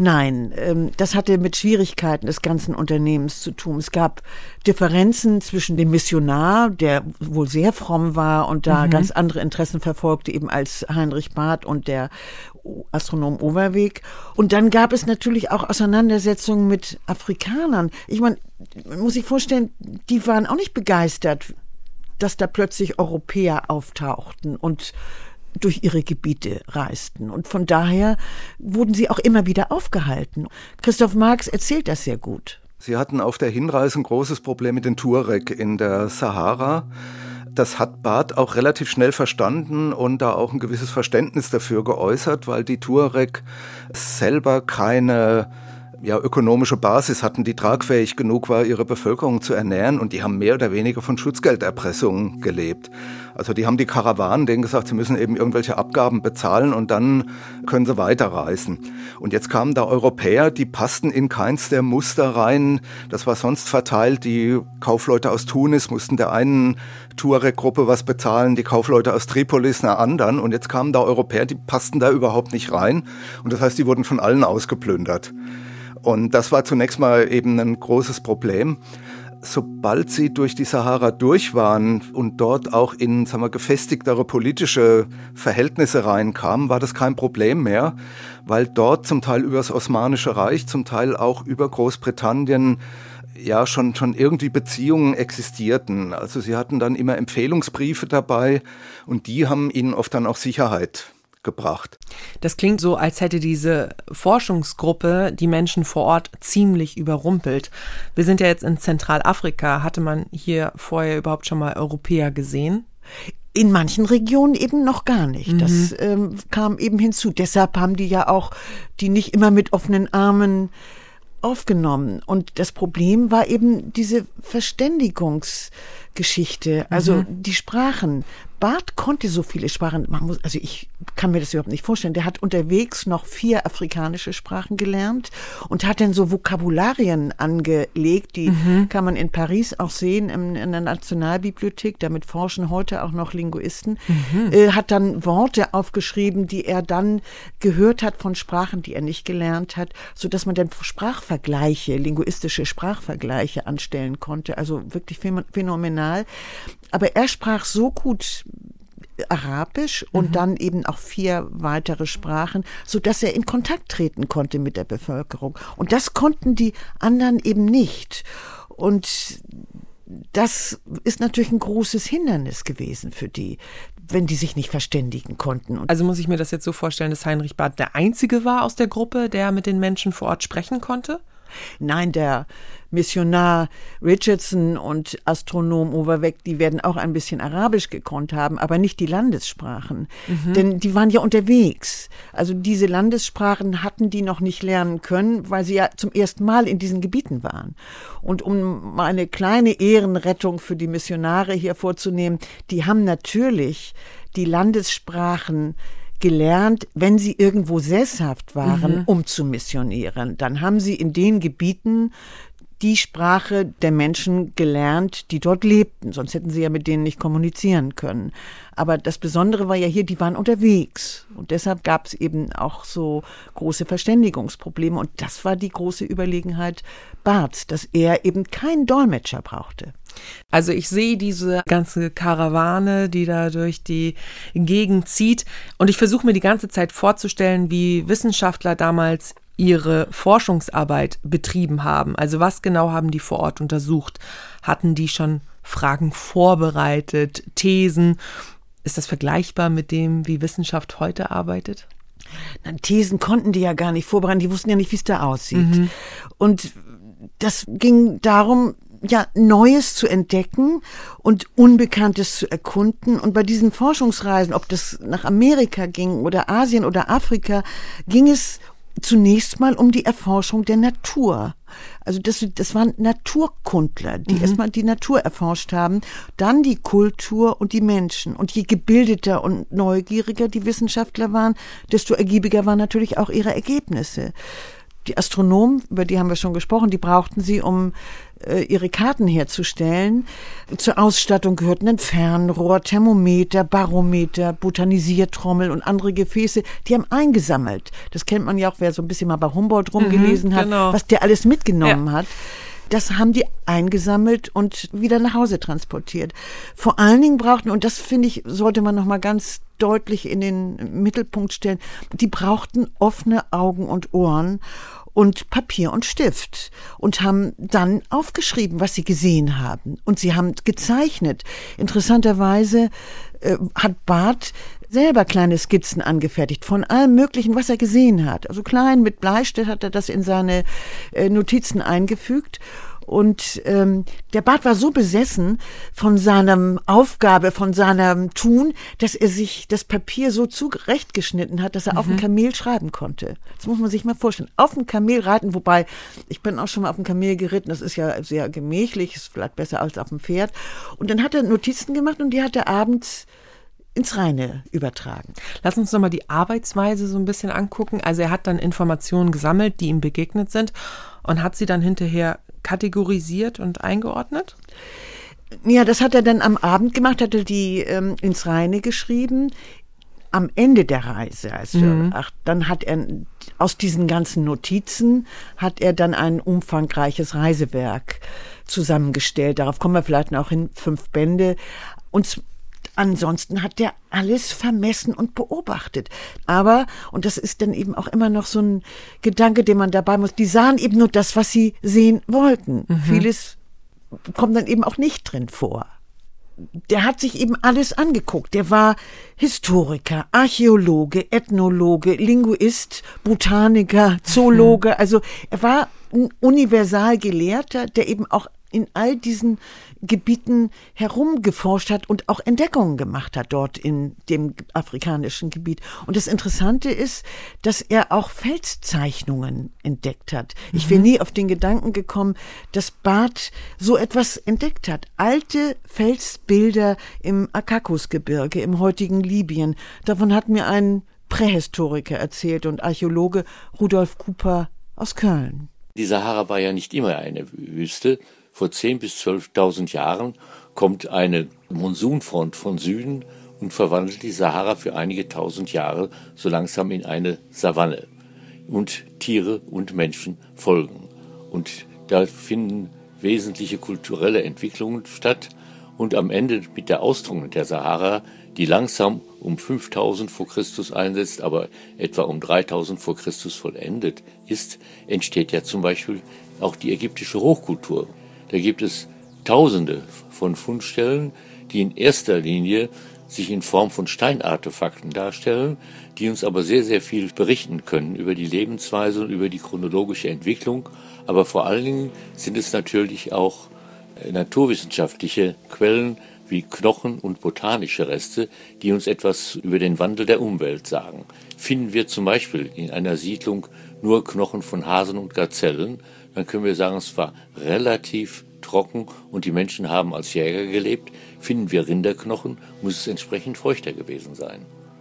Nein, das hatte mit Schwierigkeiten des ganzen Unternehmens zu tun. Es gab Differenzen zwischen dem Missionar, der wohl sehr fromm war und da ganz andere Interessen verfolgte, eben als Heinrich Barth, und der Astronom Overweg. Und dann gab es natürlich auch Auseinandersetzungen mit Afrikanern. Ich meine, man muss sich vorstellen, die waren auch nicht begeistert, dass da plötzlich Europäer auftauchten und durch ihre Gebiete reisten. Und von daher wurden sie auch immer wieder aufgehalten. Christoph Marx erzählt das sehr gut. Sie hatten auf der Hinreise ein großes Problem mit den Tuareg in der Sahara. Das hat Barth auch relativ schnell verstanden und da auch ein gewisses Verständnis dafür geäußert, weil die Tuareg selber keine ökonomische Basis hatten, die tragfähig genug war, ihre Bevölkerung zu ernähren, und die haben mehr oder weniger von Schutzgelderpressung gelebt. Also die haben die Karawanen denen gesagt, sie müssen eben irgendwelche Abgaben bezahlen und dann können sie weiterreisen. Und jetzt kamen da Europäer, die passten in keins der Muster rein. Das war sonst verteilt. Die Kaufleute aus Tunis mussten der einen Tuareg-Gruppe was bezahlen, die Kaufleute aus Tripolis einer anderen. Und jetzt kamen da Europäer, die passten da überhaupt nicht rein. Und das heißt, die wurden von allen ausgeplündert. Und das war zunächst mal eben ein großes Problem. Sobald sie durch die Sahara durch waren und dort auch in, gefestigtere politische Verhältnisse reinkamen, war das kein Problem mehr, weil dort zum Teil über das Osmanische Reich, zum Teil auch über Großbritannien schon irgendwie Beziehungen existierten. Also sie hatten dann immer Empfehlungsbriefe dabei und die haben ihnen oft dann auch Sicherheit gebracht. Das klingt so, als hätte diese Forschungsgruppe die Menschen vor Ort ziemlich überrumpelt. Wir sind ja jetzt in Zentralafrika. Hatte man hier vorher überhaupt schon mal Europäer gesehen? In manchen Regionen eben noch gar nicht. Das kam eben hinzu. Deshalb haben die ja auch die nicht immer mit offenen Armen aufgenommen. Und das Problem war eben diese Verständigungsgeschichte, also die Sprachen. Barth konnte so viele Sprachen, ich kann mir das überhaupt nicht vorstellen, der hat unterwegs noch 4 afrikanische Sprachen gelernt und hat dann so Vokabularien angelegt, die kann man in Paris auch sehen, in der Nationalbibliothek, damit forschen heute auch noch Linguisten, hat dann Worte aufgeschrieben, die er dann gehört hat von Sprachen, die er nicht gelernt hat, sodass man dann Sprachvergleiche, linguistische Sprachvergleiche anstellen konnte, also wirklich phänomenal. Aber er sprach so gut Arabisch und dann eben auch 4 weitere Sprachen, sodass er in Kontakt treten konnte mit der Bevölkerung. Und das konnten die anderen eben nicht. Und das ist natürlich ein großes Hindernis gewesen für die, wenn die sich nicht verständigen konnten. Also muss ich mir das jetzt so vorstellen, dass Heinrich Barth der Einzige war aus der Gruppe, der mit den Menschen vor Ort sprechen konnte? Nein, der Missionar Richardson und Astronom Overweg, die werden auch ein bisschen Arabisch gekonnt haben, aber nicht die Landessprachen. Denn die waren ja unterwegs. Also diese Landessprachen hatten die noch nicht lernen können, weil sie ja zum ersten Mal in diesen Gebieten waren. Und um mal eine kleine Ehrenrettung für die Missionare hier vorzunehmen, die haben natürlich die Landessprachen gelernt, wenn sie irgendwo sesshaft waren, um zu missionieren. Dann haben sie in den Gebieten die Sprache der Menschen gelernt, die dort lebten. Sonst hätten sie ja mit denen nicht kommunizieren können. Aber das Besondere war ja hier, die waren unterwegs. Und deshalb gab es eben auch so große Verständigungsprobleme. Und das war die große Überlegenheit Barths, dass er eben keinen Dolmetscher brauchte. Also ich sehe diese ganze Karawane, die da durch die Gegend zieht. Und ich versuche mir die ganze Zeit vorzustellen, wie Wissenschaftler damals ihre Forschungsarbeit betrieben haben. Also was genau haben die vor Ort untersucht? Hatten die schon Fragen vorbereitet, Thesen? Ist das vergleichbar mit dem, wie Wissenschaft heute arbeitet? Thesen konnten die ja gar nicht vorbereiten, die wussten ja nicht, wie es da aussieht. Und das ging darum, ja, Neues zu entdecken und Unbekanntes zu erkunden. Und bei diesen Forschungsreisen, ob das nach Amerika ging oder Asien oder Afrika, ging es zunächst mal um die Erforschung der Natur. Also das waren Naturkundler, die erstmal die Natur erforscht haben, dann die Kultur und die Menschen. Und je gebildeter und neugieriger die Wissenschaftler waren, desto ergiebiger waren natürlich auch ihre Ergebnisse. Die Astronomen, über die haben wir schon gesprochen, die brauchten sie, um ihre Karten herzustellen. Zur Ausstattung gehörten ein Fernrohr, Thermometer, Barometer, Botanisiertrommel und andere Gefäße. Die haben eingesammelt. Das kennt man ja auch, wer so ein bisschen mal bei Humboldt rumgelesen hat, was der alles mitgenommen hat. Das haben die eingesammelt und wieder nach Hause transportiert. Vor allen Dingen brauchten, und das finde ich, sollte man noch mal ganz deutlich in den Mittelpunkt stellen, die brauchten offene Augen und Ohren und Papier und Stift und haben dann aufgeschrieben, was sie gesehen haben. Und sie haben gezeichnet. Interessanterweise hat Barth selber kleine Skizzen angefertigt von allem Möglichen, was er gesehen hat. Also klein mit Bleistift hat er das in seine Notizen eingefügt. Und der Barth war so besessen von seiner Aufgabe, von seinem Tun, dass er sich das Papier so zurechtgeschnitten hat, dass er auf dem Kamel schreiben konnte. Das muss man sich mal vorstellen. Auf dem Kamel reiten, wobei, ich bin auch schon mal auf dem Kamel geritten, das ist ja sehr gemächlich, ist vielleicht besser als auf dem Pferd. Und dann hat er Notizen gemacht und die hat er abends ins Reine übertragen. Lass uns nochmal die Arbeitsweise so ein bisschen angucken. Also er hat dann Informationen gesammelt, die ihm begegnet sind und hat sie dann hinterher kategorisiert und eingeordnet? Ja, das hat er dann am Abend gemacht, hat er die ins Reine geschrieben. Am Ende der Reise, also dann hat er aus diesen ganzen Notizen hat er dann ein umfangreiches Reisewerk zusammengestellt. Darauf kommen wir vielleicht noch hin, 5 Bände. Und ansonsten hat der alles vermessen und beobachtet. Aber, und das ist dann eben auch immer noch so ein Gedanke, den man dabei muss, die sahen eben nur das, was sie sehen wollten. Vieles kommt dann eben auch nicht drin vor. Der hat sich eben alles angeguckt. Der war Historiker, Archäologe, Ethnologe, Linguist, Botaniker, Zoologe. Also er war ein Universalgelehrter, der eben auch in all diesen Gebieten herumgeforscht hat und auch Entdeckungen gemacht hat dort in dem afrikanischen Gebiet. Und das Interessante ist, dass er auch Felszeichnungen entdeckt hat. Ich wäre nie auf den Gedanken gekommen, dass Barth so etwas entdeckt hat. Alte Felsbilder im Akakusgebirge, im heutigen Libyen. Davon hat mir ein Prähistoriker erzählt und Archäologe Rudolf Cooper aus Köln. Die Sahara war ja nicht immer eine Wüste. Vor 10.000 bis 12.000 Jahren kommt eine Monsunfront von Süden und verwandelt die Sahara für einige tausend Jahre so langsam in eine Savanne. Und Tiere und Menschen folgen. Und da finden wesentliche kulturelle Entwicklungen statt. Und am Ende mit der Austrocknung der Sahara, die langsam um 5000 vor Christus einsetzt, aber etwa um 3000 vor Christus vollendet ist, entsteht ja zum Beispiel auch die ägyptische Hochkultur. Da gibt es Tausende von Fundstellen, die in erster Linie sich in Form von Steinartefakten darstellen, die uns aber sehr, sehr viel berichten können über die Lebensweise und über die chronologische Entwicklung. Aber vor allen Dingen sind es natürlich auch naturwissenschaftliche Quellen wie Knochen und botanische Reste, die uns etwas über den Wandel der Umwelt sagen. Finden wir zum Beispiel in einer Siedlung nur Knochen von Hasen und Gazellen, dann können wir sagen, es war relativ trocken und die Menschen haben als Jäger gelebt. Finden wir Rinderknochen, muss es entsprechend feuchter gewesen sein.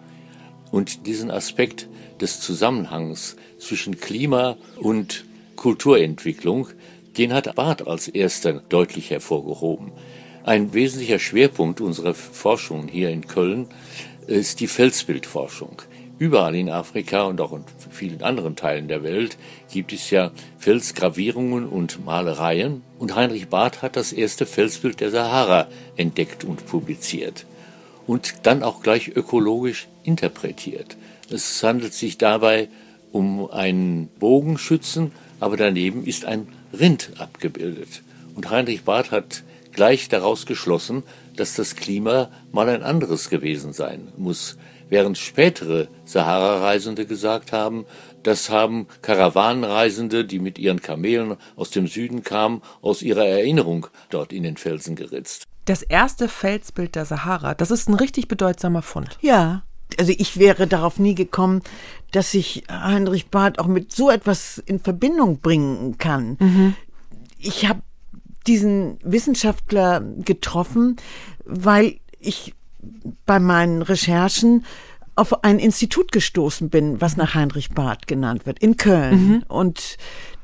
Und diesen Aspekt des Zusammenhangs zwischen Klima und Kulturentwicklung, den hat Barth als erster deutlich hervorgehoben. Ein wesentlicher Schwerpunkt unserer Forschung hier in Köln ist die Felsbildforschung. Überall in Afrika und auch in vielen anderen Teilen der Welt gibt es ja Felsgravierungen und Malereien. Und Heinrich Barth hat das erste Felsbild der Sahara entdeckt und publiziert. Und dann auch gleich ökologisch interpretiert. Es handelt sich dabei um einen Bogenschützen, aber daneben ist ein Rind abgebildet. Und Heinrich Barth hat gleich daraus geschlossen, dass das Klima mal ein anderes gewesen sein muss. Während spätere Sahara-Reisende gesagt haben, das haben Karawanenreisende, die mit ihren Kamelen aus dem Süden kamen, aus ihrer Erinnerung dort in den Felsen geritzt. Das erste Felsbild der Sahara, das ist ein richtig bedeutsamer Fund. Ja, also ich wäre darauf nie gekommen, dass sich Heinrich Barth auch mit so etwas in Verbindung bringen kann. Mhm. Ich habe diesen Wissenschaftler getroffen, weil ich bei meinen Recherchen auf ein Institut gestoßen bin, was nach Heinrich Barth genannt wird, in Köln. Mhm. Und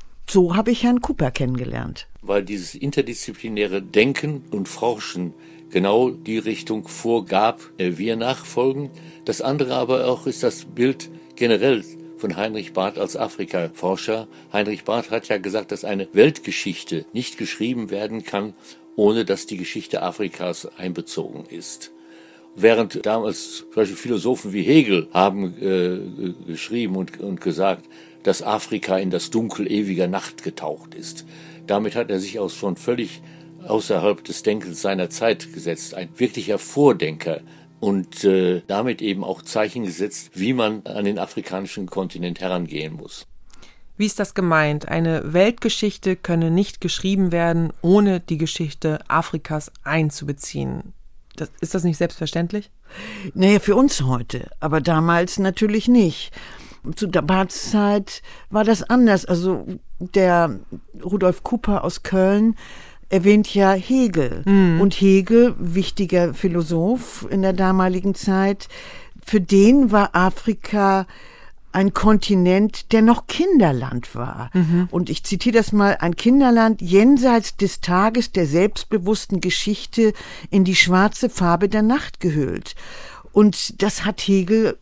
so habe ich Herrn Cooper kennengelernt. Weil dieses interdisziplinäre Denken und Forschen genau die Richtung vorgab, wir nachfolgen. Das andere aber auch ist das Bild generell von Heinrich Barth als Afrika-Forscher. Heinrich Barth hat ja gesagt, dass eine Weltgeschichte nicht geschrieben werden kann, ohne dass die Geschichte Afrikas einbezogen ist. Während damals zum Beispiel Philosophen wie Hegel haben geschrieben und gesagt, dass Afrika in das Dunkel ewiger Nacht getaucht ist. Damit hat er sich auch schon völlig außerhalb des Denkens seiner Zeit gesetzt, ein wirklicher Vordenker und damit eben auch Zeichen gesetzt, wie man an den afrikanischen Kontinent herangehen muss. Wie ist das gemeint? Eine Weltgeschichte könne nicht geschrieben werden, ohne die Geschichte Afrikas einzubeziehen. Ist das nicht selbstverständlich? Naja, für uns heute, aber damals natürlich nicht. Zu Barths Zeit war das anders. Also der Rudolf Cooper aus Köln erwähnt ja Hegel. Mhm. Und Hegel, wichtiger Philosoph in der damaligen Zeit, für den war Afrika ein Kontinent, der noch Kinderland war. Mhm. Und ich zitiere das mal, ein Kinderland jenseits des Tages der selbstbewussten Geschichte in die schwarze Farbe der Nacht gehüllt. Und das hat Hegel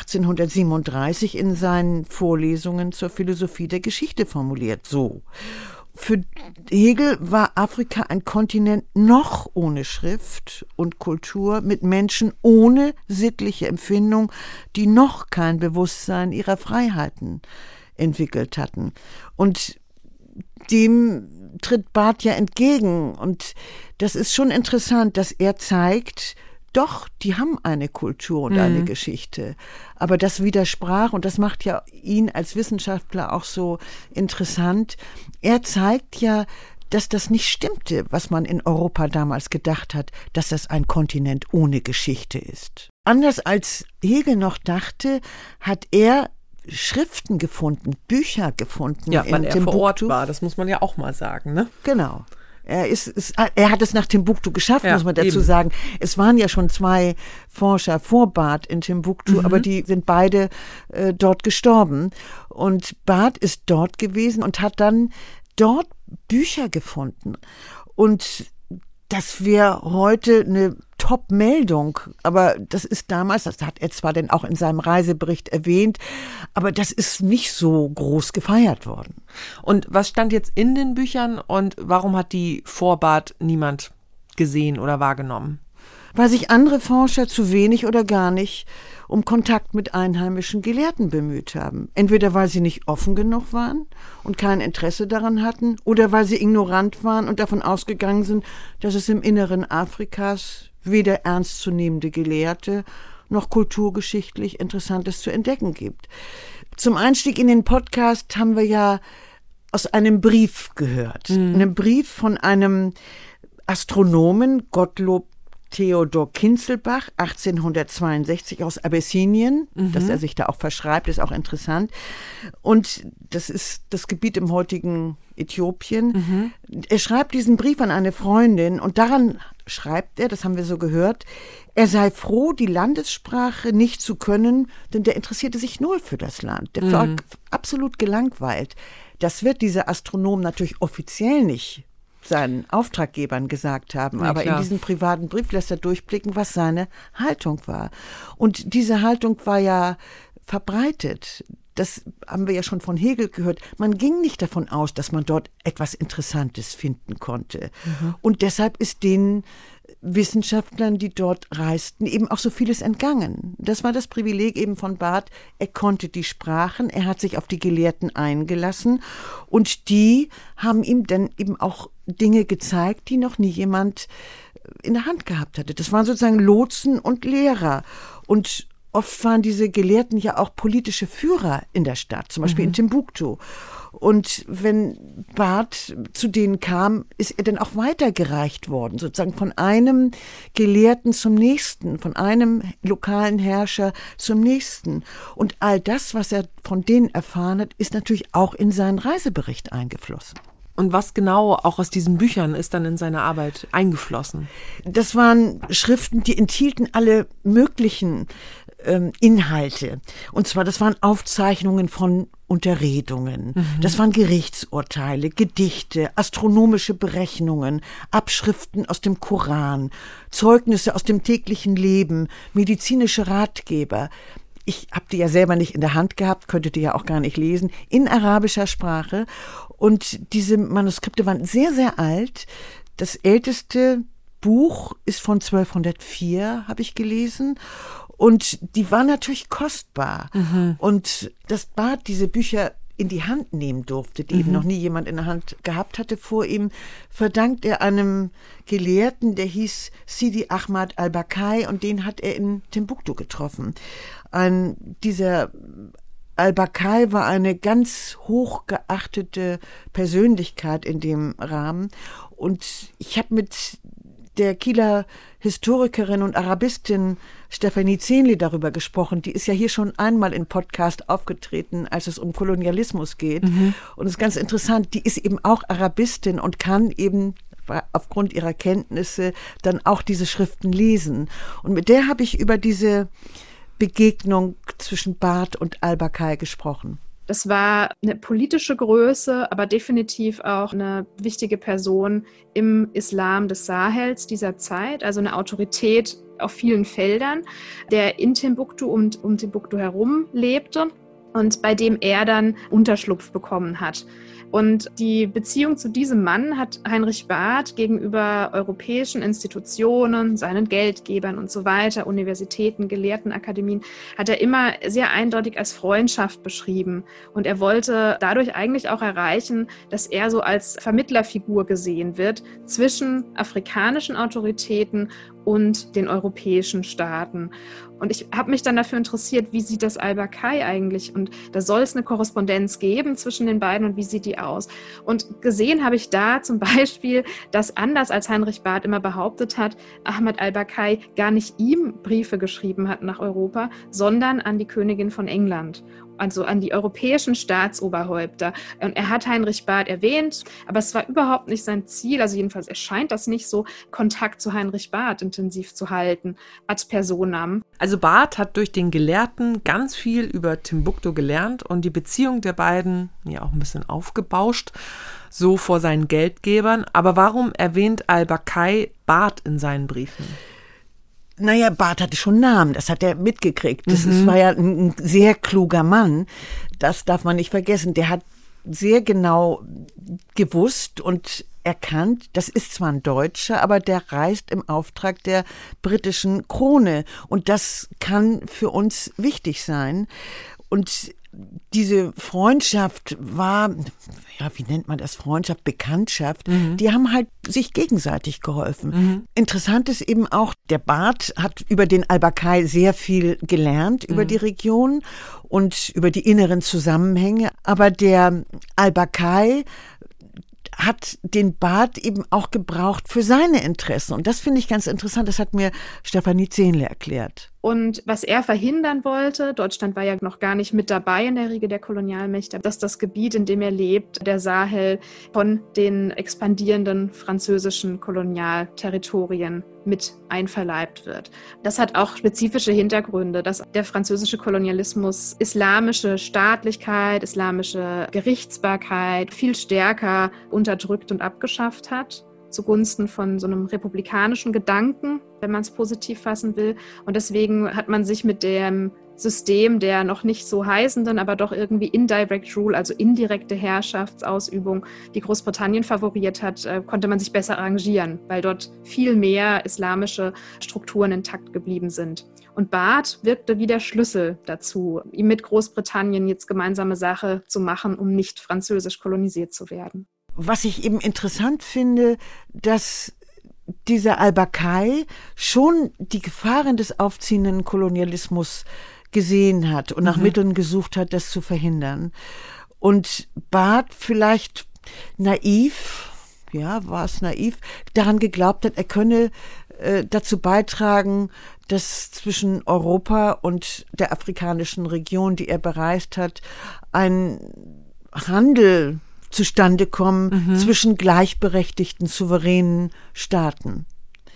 1837 in seinen Vorlesungen zur Philosophie der Geschichte formuliert. So. Für Hegel war Afrika ein Kontinent noch ohne Schrift und Kultur, mit Menschen ohne sittliche Empfindung, die noch kein Bewusstsein ihrer Freiheiten entwickelt hatten. Und dem tritt Barth ja entgegen. Und das ist schon interessant, dass er zeigt, doch, die haben eine Kultur und eine Geschichte. Aber das widersprach, und das macht ja ihn als Wissenschaftler auch so interessant, er zeigt ja, dass das nicht stimmte, was man in Europa damals gedacht hat, dass das ein Kontinent ohne Geschichte ist. Anders als Hegel noch dachte, hat er Schriften gefunden, Bücher gefunden. Ja, weil in er Timbuktu vor Ort war, das muss man ja auch mal sagen, ne? Genau. Er hat es nach Timbuktu geschafft, Ja, muss man dazu eben. sagen. Es waren ja schon 2 Forscher vor Barth in Timbuktu, aber die sind beide dort gestorben. Und Barth ist dort gewesen und hat dann dort Bücher gefunden. Und das wäre heute eine Top-Meldung, aber das ist damals, das hat er zwar dann auch in seinem Reisebericht erwähnt, aber das ist nicht so groß gefeiert worden. Und was stand jetzt in den Büchern und warum hat die vor Barth niemand gesehen oder wahrgenommen? Weil sich andere Forscher zu wenig oder gar nicht um Kontakt mit einheimischen Gelehrten bemüht haben. Entweder weil sie nicht offen genug waren und kein Interesse daran hatten, oder weil sie ignorant waren und davon ausgegangen sind, dass es im Inneren Afrikas weder ernstzunehmende Gelehrte noch kulturgeschichtlich Interessantes zu entdecken gibt. Zum Einstieg in den Podcast haben wir ja aus einem Brief gehört. Einem Brief von einem Astronomen, Gottlob Theodor Kinzelbach, 1862 aus Abessinien, dass er sich da auch verschreibt, ist auch interessant. Und das ist das Gebiet im heutigen Äthiopien. Er schreibt diesen Brief an eine Freundin und daran schreibt er, das haben wir so gehört, er sei froh, die Landessprache nicht zu können, denn der interessierte sich null für das Land. Der war absolut gelangweilt. Das wird dieser Astronom natürlich offiziell nicht seinen Auftraggebern gesagt haben. Ja, aber klar. in diesem privaten Brief lässt er durchblicken, was seine Haltung war. Und diese Haltung war ja verbreitet. Das haben wir ja schon von Hegel gehört. Man ging nicht davon aus, dass man dort etwas Interessantes finden konnte. Und deshalb ist den Wissenschaftlern, die dort reisten, eben auch so vieles entgangen. Das war das Privileg eben von Barth. Er konnte die Sprachen, er hat sich auf die Gelehrten eingelassen und die haben ihm dann eben auch Dinge gezeigt, die noch nie jemand in der Hand gehabt hatte. Das waren sozusagen Lotsen und Lehrer und oft waren diese Gelehrten ja auch politische Führer in der Stadt, zum Beispiel in Timbuktu. Und wenn Barth zu denen kam, ist er dann auch weitergereicht worden, sozusagen von einem Gelehrten zum nächsten, von einem lokalen Herrscher zum nächsten. Und all das, was er von denen erfahren hat, ist natürlich auch in seinen Reisebericht eingeflossen. Und was genau auch aus diesen Büchern ist dann in seine Arbeit eingeflossen? Das waren Schriften, die enthielten alle möglichen Inhalte. Und zwar, das waren Aufzeichnungen von Unterredungen, das waren Gerichtsurteile, Gedichte, astronomische Berechnungen, Abschriften aus dem Koran, Zeugnisse aus dem täglichen Leben, medizinische Ratgeber. Ich habe die ja selber nicht in der Hand gehabt, könnte die ja auch gar nicht lesen, in arabischer Sprache. Und diese Manuskripte waren sehr, sehr alt. Das älteste Buch ist von 1204, habe ich gelesen. Und die waren natürlich kostbar. Und dass Barth diese Bücher in die Hand nehmen durfte, die eben noch nie jemand in der Hand gehabt hatte vor ihm, verdankt er einem Gelehrten, der hieß Sidi Ahmad al-Bakai und den hat er in Timbuktu getroffen. Dieser al-Bakai war eine ganz hochgeachtete Persönlichkeit in dem Rahmen und ich habe mit der Kieler Historikerin und Arabistin Stefanie Zehnli darüber gesprochen. Die ist ja hier schon einmal im Podcast aufgetreten, als es um Kolonialismus geht. Und es ist ganz interessant, die ist eben auch Arabistin und kann eben aufgrund ihrer Kenntnisse dann auch diese Schriften lesen. Und mit der habe ich über diese Begegnung zwischen Barth und al-Bakai gesprochen. Das war eine politische Größe, aber definitiv auch eine wichtige Person im Islam des Sahels dieser Zeit, also eine Autorität auf vielen Feldern, der in Timbuktu und um Timbuktu herum lebte und bei dem er dann Unterschlupf bekommen hat. Und die Beziehung zu diesem Mann hat Heinrich Barth gegenüber europäischen Institutionen, seinen Geldgebern und so weiter, Universitäten, Gelehrtenakademien, hat er immer sehr eindeutig als Freundschaft beschrieben. Und er wollte dadurch eigentlich auch erreichen, dass er so als Vermittlerfigur gesehen wird zwischen afrikanischen Autoritäten und den europäischen Staaten. Und ich habe mich dann dafür interessiert, wie sieht das al-Bakai eigentlich? Und da soll es eine Korrespondenz geben zwischen den beiden und wie sieht die aus? Und gesehen habe ich da zum Beispiel, dass anders als Heinrich Barth immer behauptet hat, Ahmad al-Bakai gar nicht ihm Briefe geschrieben hat nach Europa, sondern an die Königin von England. Also an die europäischen Staatsoberhäupter. Und er hat Heinrich Barth erwähnt, aber es war überhaupt nicht sein Ziel, also jedenfalls erscheint das nicht so, Kontakt zu Heinrich Barth intensiv zu halten, ad personam. Also Barth hat durch den Gelehrten ganz viel über Timbuktu gelernt und die Beziehung der beiden ja auch ein bisschen aufgebauscht, so vor seinen Geldgebern. Aber warum erwähnt al-Bakai Barth in seinen Briefen? Naja, Barth hatte schon Namen, das hat er mitgekriegt. Das war ja ein sehr kluger Mann, das darf man nicht vergessen. Der hat sehr genau gewusst und erkannt, das ist zwar ein Deutscher, aber der reist im Auftrag der britischen Krone. Und das kann für uns wichtig sein. Und diese Freundschaft war, ja, wie nennt man das? Freundschaft, Bekanntschaft. Die haben halt sich gegenseitig geholfen. Interessant ist eben auch, der Barth hat über den al-Bakai sehr viel gelernt, über die Region und über die inneren Zusammenhänge. Aber der al-Bakai hat den Barth eben auch gebraucht für seine Interessen. Und das finde ich ganz interessant. Das hat mir Stefanie Zehnle erklärt. Und was er verhindern wollte, Deutschland war ja noch gar nicht mit dabei in der Riege der Kolonialmächte, dass das Gebiet, in dem er lebt, der Sahel, von den expandierenden französischen Kolonialterritorien mit einverleibt wird. Das hat auch spezifische Hintergründe, dass der französische Kolonialismus islamische Staatlichkeit, islamische Gerichtsbarkeit viel stärker unterdrückt und abgeschafft hat, zugunsten von so einem republikanischen Gedanken, wenn man es positiv fassen will. Und deswegen hat man sich mit dem System der noch nicht so heißenden, aber doch irgendwie indirect rule, also indirekte Herrschaftsausübung, die Großbritannien favoriert hat, konnte man sich besser arrangieren, weil dort viel mehr islamische Strukturen intakt geblieben sind. Und Barth wirkte wie der Schlüssel dazu, ihm mit Großbritannien jetzt gemeinsame Sache zu machen, um nicht französisch kolonisiert zu werden. Was ich eben interessant finde, dass dieser al-Bakai schon die Gefahren des aufziehenden Kolonialismus gesehen hat und nach Mitteln gesucht hat, das zu verhindern. Und Barth vielleicht naiv, daran geglaubt hat, er könne dazu beitragen, dass zwischen Europa und der afrikanischen Region, die er bereist hat, ein Handel zustande kommen zwischen gleichberechtigten, souveränen Staaten.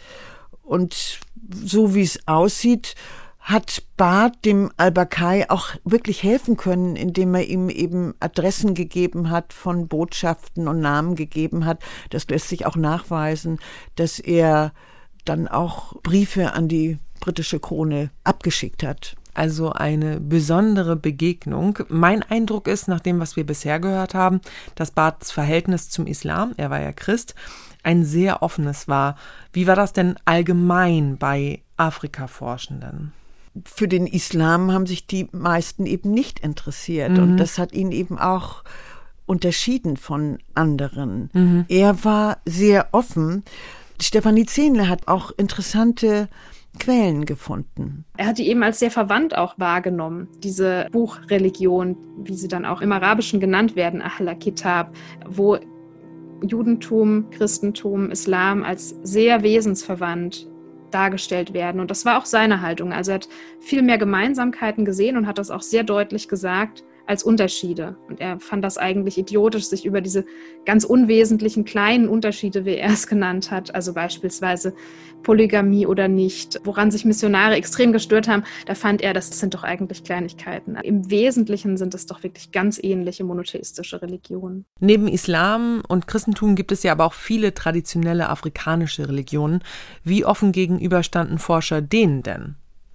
Und so wie es aussieht, hat Barth dem al-Bakai auch wirklich helfen können, indem er ihm eben Adressen gegeben hat von Botschaften und Namen gegeben hat. Das lässt sich auch nachweisen, dass er dann auch Briefe an die britische Krone abgeschickt hat. Also eine besondere Begegnung. Mein Eindruck ist, nach dem, was wir bisher gehört haben, dass Barths Verhältnis zum Islam, er war ja Christ, ein sehr offenes war. Wie war das denn allgemein bei Afrika-Forschenden? Für den Islam haben sich die meisten eben nicht interessiert. Und das hat ihn eben auch unterschieden von anderen. Er war sehr offen. Stefanie Zehnle hat auch interessante Quellen gefunden. Er hat die eben als sehr verwandt auch wahrgenommen, diese Buchreligion, wie sie dann auch im Arabischen genannt werden, Ahl al-Kitab, wo Judentum, Christentum, Islam als sehr wesensverwandt dargestellt werden. Und das war auch seine Haltung. Also er hat viel mehr Gemeinsamkeiten gesehen und hat das auch sehr deutlich gesagt als Unterschiede. Und er fand das eigentlich idiotisch, sich über diese ganz unwesentlichen kleinen Unterschiede, wie er es genannt hat, also beispielsweise Polygamie oder nicht, woran sich Missionare extrem gestört haben, da fand er, das sind doch eigentlich Kleinigkeiten. Im Wesentlichen sind es doch wirklich ganz ähnliche monotheistische Religionen. Neben Islam und Christentum gibt es ja aber auch viele traditionelle afrikanische Religionen. Wie offen gegenüberstanden Forscher denen denn?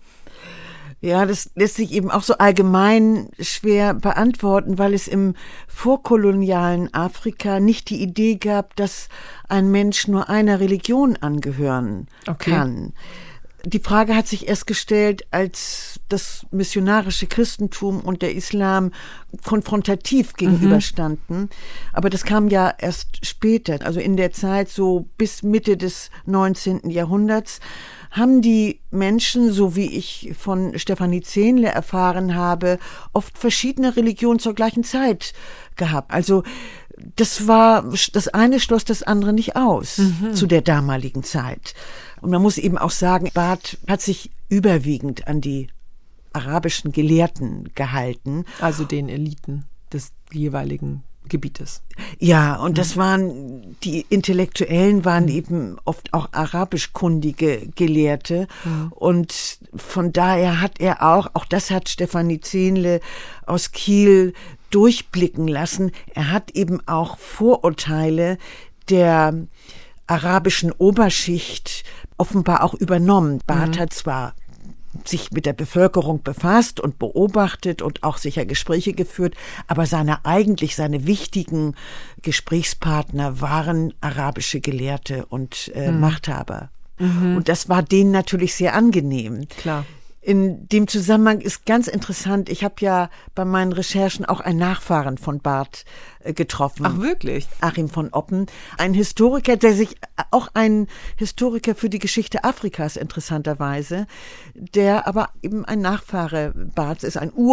Ja, das lässt sich eben auch so allgemein schwer beantworten, weil es im vorkolonialen Afrika nicht die Idee gab, dass ein Mensch nur einer Religion angehören kann. Die Frage hat sich erst gestellt, als das missionarische Christentum und der Islam konfrontativ gegenüberstanden. Aber das kam ja erst später, also in der Zeit so bis Mitte des 19. Jahrhunderts haben die Menschen, so wie ich von Stefanie Zehnle erfahren habe, oft verschiedene Religionen zur gleichen Zeit gehabt. Also das eine schloss das andere nicht aus zu der damaligen Zeit. Und man muss eben auch sagen, Barth hat sich überwiegend an die arabischen Gelehrten gehalten. Also den Eliten des jeweiligen Gebietes. Ja, und die Intellektuellen waren eben oft auch arabischkundige Gelehrte. Und von daher hat er auch das hat Stefanie Zehnle aus Kiel durchblicken lassen. Er hat eben auch Vorurteile der arabischen Oberschicht offenbar auch übernommen. Barth hat zwar sich mit der Bevölkerung befasst und beobachtet und auch sicher Gespräche geführt, aber seine wichtigen Gesprächspartner waren arabische Gelehrte und Machthaber. Und das war denen natürlich sehr angenehm. Klar. In dem Zusammenhang ist ganz interessant, ich habe ja bei meinen Recherchen auch einen Nachfahren von Barth getroffen. Ach wirklich? Achim von Oppen, ein Historiker, ein Historiker für die Geschichte Afrikas interessanterweise, der aber eben ein Nachfahre Barths ist, ein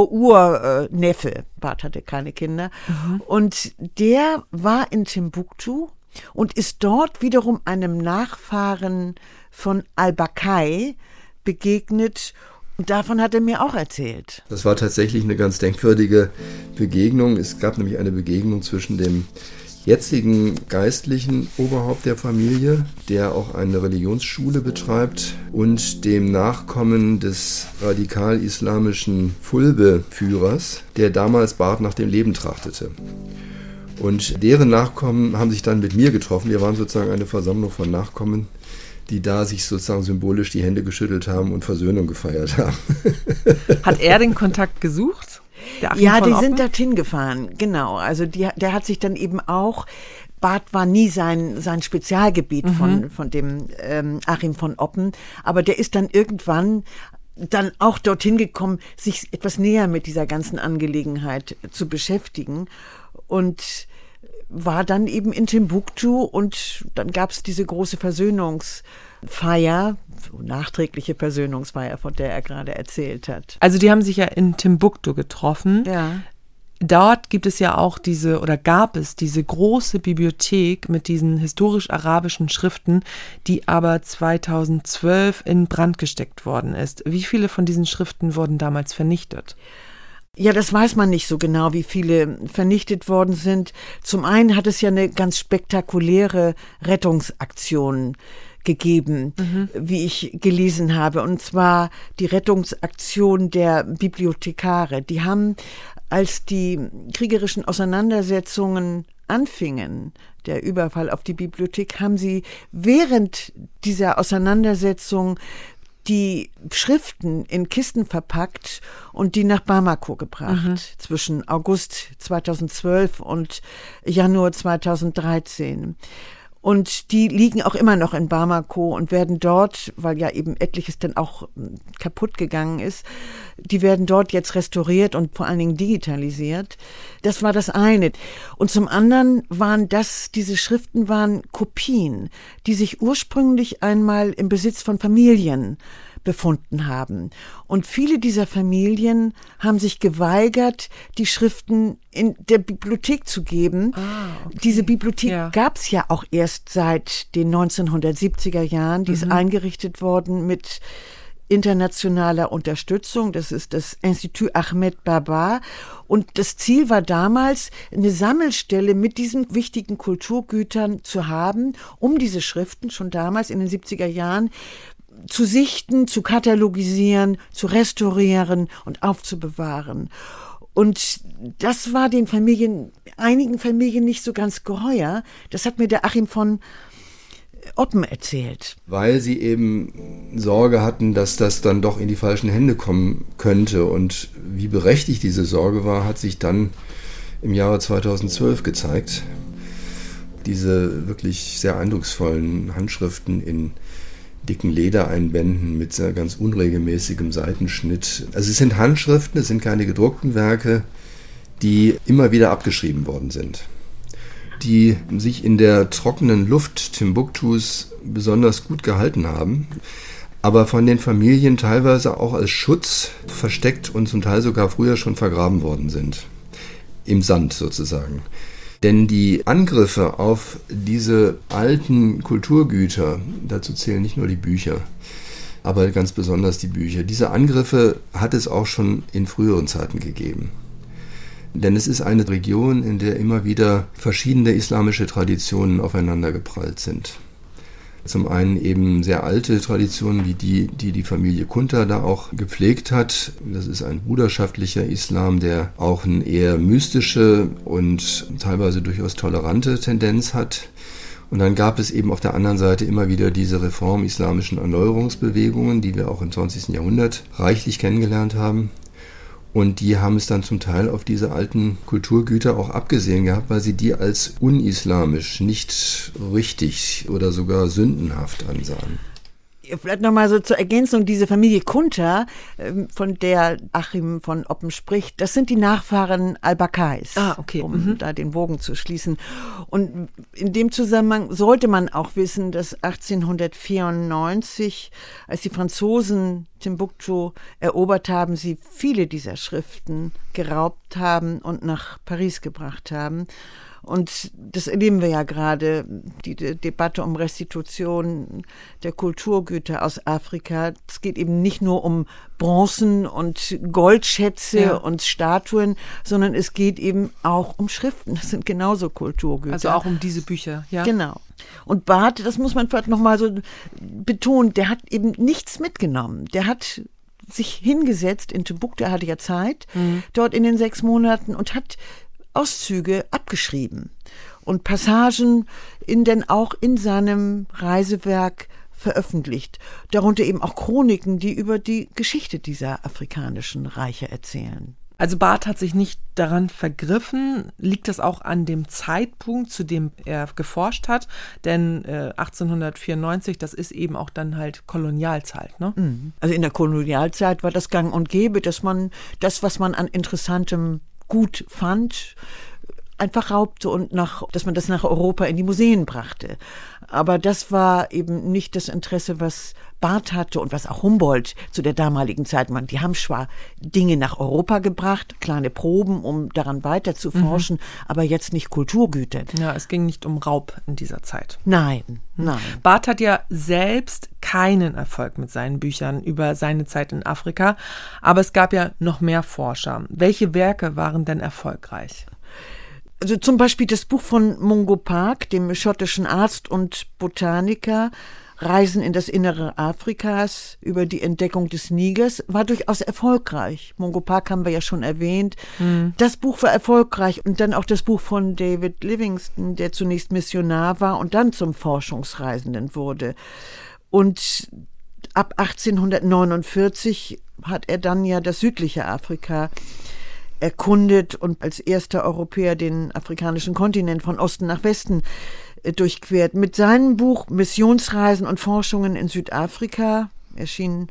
Ur-Neffe. Barth hatte keine Kinder. Und der war in Timbuktu und ist dort wiederum einem Nachfahren von al-Bakai begegnet. Und davon hat er mir auch erzählt. Das war tatsächlich eine ganz denkwürdige Begegnung. Es gab nämlich eine Begegnung zwischen dem jetzigen geistlichen Oberhaupt der Familie, der auch eine Religionsschule betreibt, und dem Nachkommen des radikal-islamischen Fulbe-Führers, der damals Barth nach dem Leben trachtete. Und deren Nachkommen haben sich dann mit mir getroffen. Wir waren sozusagen eine Versammlung von Nachkommen, die da sich sozusagen symbolisch die Hände geschüttelt haben und Versöhnung gefeiert haben. Hat er den Kontakt gesucht? Ja, die sind dorthin gefahren, genau. Also der hat sich dann eben auch, Barth war nie sein Spezialgebiet von dem Achim von Oppen, aber der ist dann irgendwann dann auch dorthin gekommen, sich etwas näher mit dieser ganzen Angelegenheit zu beschäftigen und war dann eben in Timbuktu und dann gab es diese große Versöhnungsfeier, so nachträgliche Versöhnungsfeier, von der er gerade erzählt hat. Also die haben sich ja in Timbuktu getroffen. Ja. Dort gab es diese große Bibliothek mit diesen historisch-arabischen Schriften, die aber 2012 in Brand gesteckt worden ist. Wie viele von diesen Schriften wurden damals vernichtet? Ja, das weiß man nicht so genau, wie viele vernichtet worden sind. Zum einen hat es ja eine ganz spektakuläre Rettungsaktion gegeben, wie ich gelesen habe. Und zwar die Rettungsaktion der Bibliothekare. Die haben, als die kriegerischen Auseinandersetzungen anfingen, der Überfall auf die Bibliothek, haben sie während dieser Auseinandersetzung die Schriften in Kisten verpackt und die nach Bamako gebracht, zwischen August 2012 und Januar 2013. Und die liegen auch immer noch in Bamako und werden dort, weil ja eben etliches dann auch kaputt gegangen ist, die werden dort jetzt restauriert und vor allen Dingen digitalisiert. Das war das eine. Und zum anderen diese Schriften waren Kopien, die sich ursprünglich einmal im Besitz von Familien befunden haben. Und viele dieser Familien haben sich geweigert, die Schriften in der Bibliothek zu geben. Okay. Diese Bibliothek gab es ja auch erst seit den 1970er Jahren. Die ist eingerichtet worden mit internationaler Unterstützung. Das ist das Institut Ahmed Baba. Und das Ziel war damals, eine Sammelstelle mit diesen wichtigen Kulturgütern zu haben, um diese Schriften schon damals in den 70er Jahren zu sichten, zu katalogisieren, zu restaurieren und aufzubewahren. Und das war einigen Familien nicht so ganz geheuer. Das hat mir der Achim von Oppen erzählt. Weil sie eben Sorge hatten, dass das dann doch in die falschen Hände kommen könnte. Und wie berechtigt diese Sorge war, hat sich dann im Jahre 2012 gezeigt. Diese wirklich sehr eindrucksvollen Handschriften in dicken Ledereinbänden mit sehr ganz unregelmäßigem Seitenschnitt. Also es sind Handschriften, es sind keine gedruckten Werke, die immer wieder abgeschrieben worden sind, die sich in der trockenen Luft Timbuktus besonders gut gehalten haben. aber von den Familien teilweise auch als Schutz versteckt und zum Teil sogar früher schon vergraben worden sind. Im Sand sozusagen. Denn die Angriffe auf diese alten Kulturgüter, dazu zählen nicht nur die Bücher, aber ganz besonders die Bücher, diese Angriffe hat es auch schon in früheren Zeiten gegeben. Denn es ist eine Region, in der immer wieder verschiedene islamische Traditionen aufeinandergeprallt sind. Zum einen eben sehr alte Traditionen, wie die Familie Kunter da auch gepflegt hat. Das ist ein bruderschaftlicher Islam, der auch eine eher mystische und teilweise durchaus tolerante Tendenz hat. Und dann gab es eben auf der anderen Seite immer wieder diese reformislamischen Erneuerungsbewegungen, die wir auch im 20. Jahrhundert reichlich kennengelernt haben. Und die haben es dann zum Teil auf diese alten Kulturgüter auch abgesehen gehabt, weil sie die als unislamisch, nicht richtig oder sogar sündenhaft ansahen. Vielleicht nochmal so zur Ergänzung, diese Familie Kunter, von der Achim von Oppen spricht, das sind die Nachfahren al-Bakais, okay. Um da den Bogen zu schließen. Und in dem Zusammenhang sollte man auch wissen, dass 1894, als die Franzosen Timbuktu erobert haben, sie viele dieser Schriften geraubt haben und nach Paris gebracht haben. Und das erleben wir ja gerade, die Debatte um Restitution der Kulturgüter aus Afrika. Es geht eben nicht nur um Bronzen und Goldschätze und Statuen, sondern es geht eben auch um Schriften. Das sind genauso Kulturgüter. Also auch um diese Bücher, ja. Genau. Und Barth, das muss man vielleicht nochmal so betonen, der hat eben nichts mitgenommen. Der hat sich hingesetzt in Timbuktu, er hatte ja Zeit, dort in den 6 Monaten und hat Auszüge abgeschrieben und Passagen auch in seinem Reisewerk veröffentlicht. Darunter eben auch Chroniken, die über die Geschichte dieser afrikanischen Reiche erzählen. Also Barth hat sich nicht daran vergriffen. Liegt das auch an dem Zeitpunkt, zu dem er geforscht hat? Denn 1894, das ist eben auch dann halt Kolonialzeit, ne? Also in der Kolonialzeit war das gang und gäbe, dass man das, was man an interessantem Gut fand, einfach raubte und dass man das nach Europa in die Museen brachte. Aber das war eben nicht das Interesse, was Barth hatte und was auch Humboldt zu der damaligen Zeit meinte. Die haben zwar Dinge nach Europa gebracht, kleine Proben, um daran weiter zu forschen, aber jetzt nicht Kulturgüter. Ja, es ging nicht um Raub in dieser Zeit. Nein. Barth hat ja selbst keinen Erfolg mit seinen Büchern über seine Zeit in Afrika, aber es gab ja noch mehr Forscher. Welche Werke waren denn erfolgreich? Also zum Beispiel das Buch von Mungo Park, dem schottischen Arzt und Botaniker, Reisen in das Innere Afrikas über die Entdeckung des Nigers, war durchaus erfolgreich. Mungo Park haben wir ja schon erwähnt. Das Buch war erfolgreich und dann auch das Buch von David Livingstone, der zunächst Missionar war und dann zum Forschungsreisenden wurde. Und ab 1849 hat er dann ja das südliche Afrika erkundet und als erster Europäer den afrikanischen Kontinent von Osten nach Westen durchquert. Mit seinem Buch Missionsreisen und Forschungen in Südafrika, erschien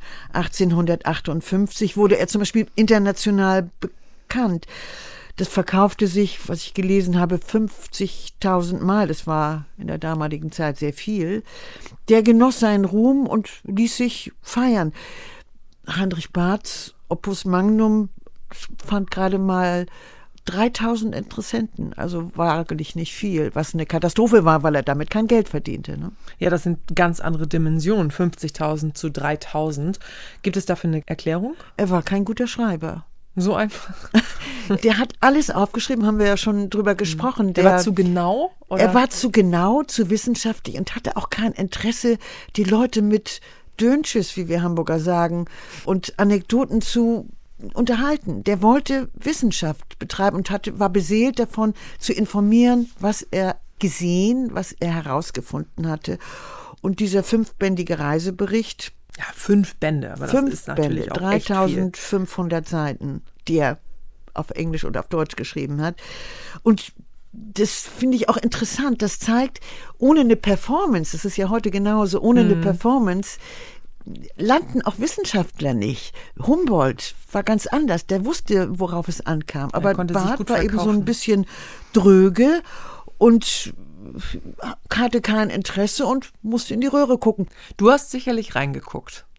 1858, wurde er zum Beispiel international bekannt. Das verkaufte sich, was ich gelesen habe, 50.000 Mal. Das war in der damaligen Zeit sehr viel. Der genoss seinen Ruhm und ließ sich feiern. Heinrich Barths Opus Magnum fand gerade mal 3.000 Interessenten, also wahrlich nicht viel, was eine Katastrophe war, weil er damit kein Geld verdiente. Ne? Ja, das sind ganz andere Dimensionen, 50.000 zu 3.000. Gibt es dafür eine Erklärung? Er war kein guter Schreiber. So einfach? Der hat alles aufgeschrieben, haben wir ja schon drüber gesprochen. Der war zu genau? Oder? Er war zu genau, zu wissenschaftlich und hatte auch kein Interesse, die Leute mit Dönches, wie wir Hamburger sagen, und Anekdoten zu unterhalten. Der wollte Wissenschaft betreiben und war beseelt davon, zu informieren, was er gesehen, was er herausgefunden hatte. Und dieser 5-bändige Reisebericht, 5 Bände, aber das ist natürlich auch 3.500 Seiten, die er auf Englisch und auf Deutsch geschrieben hat. Und das finde ich auch interessant. Das zeigt, ohne eine Performance, das ist ja heute genauso, ohne eine Performance landen auch Wissenschaftler nicht. Humboldt war ganz anders, der wusste, worauf es ankam. Aber Barth war eben so ein bisschen dröge und hatte kein Interesse und musste in die Röhre gucken. Du hast sicherlich reingeguckt.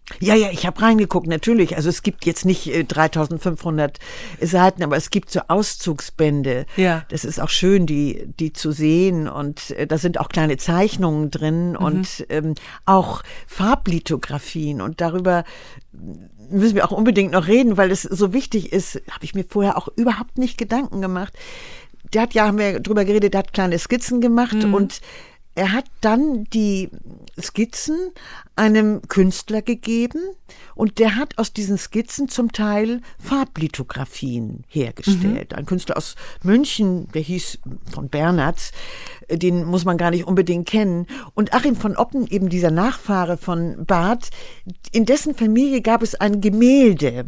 Ja, ich habe reingeguckt, natürlich. Also es gibt jetzt nicht 3500 Seiten, aber es gibt so Auszugsbände. Ja. Das ist auch schön, die zu sehen. Und da sind auch kleine Zeichnungen drin und auch Farblithografien. Und darüber müssen wir auch unbedingt noch reden, weil es so wichtig ist. Habe ich mir vorher auch überhaupt nicht Gedanken gemacht. Haben wir drüber geredet, der hat kleine Skizzen gemacht und er hat dann die Skizzen einem Künstler gegeben und der hat aus diesen Skizzen zum Teil Farblithografien hergestellt. Ein Künstler aus München, der hieß von Bernatz, den muss man gar nicht unbedingt kennen. Und Achim von Oppen, eben dieser Nachfahre von Barth, in dessen Familie gab es ein Gemälde.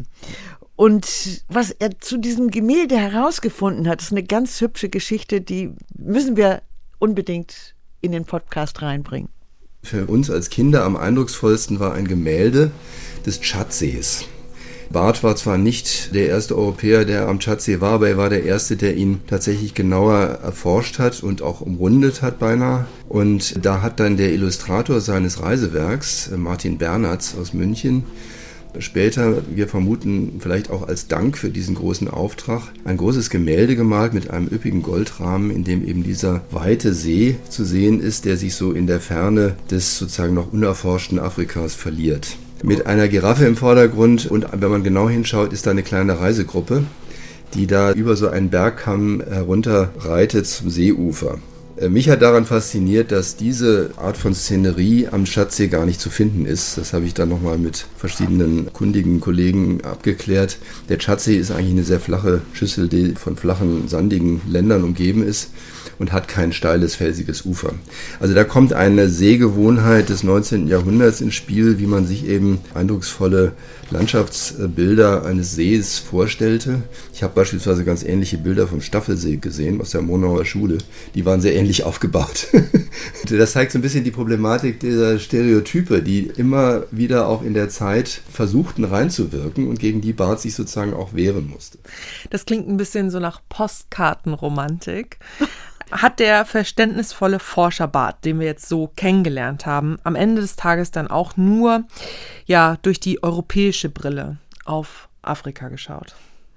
Und was er zu diesem Gemälde herausgefunden hat, ist eine ganz hübsche Geschichte, die müssen wir unbedingt in den Podcast reinbringen. Für uns als Kinder am eindrucksvollsten war ein Gemälde des Tschadsees. Barth war zwar nicht der erste Europäer, der am Tschadsee war, aber er war der erste, der ihn tatsächlich genauer erforscht hat und auch umrundet hat beinahe. Und da hat dann der Illustrator seines Reisewerks, Martin Bernatz aus München, später, wir vermuten vielleicht auch als Dank für diesen großen Auftrag, ein großes Gemälde gemalt mit einem üppigen Goldrahmen, in dem eben dieser weite See zu sehen ist, der sich so in der Ferne des sozusagen noch unerforschten Afrikas verliert. Mit einer Giraffe im Vordergrund und wenn man genau hinschaut, ist da eine kleine Reisegruppe, die da über so einen Bergkamm herunterreitet zum Seeufer. Mich hat daran fasziniert, dass diese Art von Szenerie am Tschadsee gar nicht zu finden ist. Das habe ich dann nochmal mit verschiedenen kundigen Kollegen abgeklärt. Der Tschadsee ist eigentlich eine sehr flache Schüssel, die von flachen, sandigen Ländern umgeben ist und hat kein steiles, felsiges Ufer. Also da kommt eine Sehgewohnheit des 19. Jahrhunderts ins Spiel, wie man sich eben eindrucksvolle Landschaftsbilder eines Sees vorstellte. Ich habe beispielsweise ganz ähnliche Bilder vom Staffelsee gesehen aus der Monauer Schule. Die waren sehr ähnlich aufgebaut. Das zeigt so ein bisschen die Problematik dieser Stereotype, die immer wieder auch in der Zeit versuchten reinzuwirken und gegen die Barth sich sozusagen auch wehren musste. Das klingt ein bisschen so nach Postkartenromantik. Hat der verständnisvolle Forscher Barth, den wir jetzt so kennengelernt haben, am Ende des Tages dann auch nur durch die europäische Brille auf Afrika geschaut?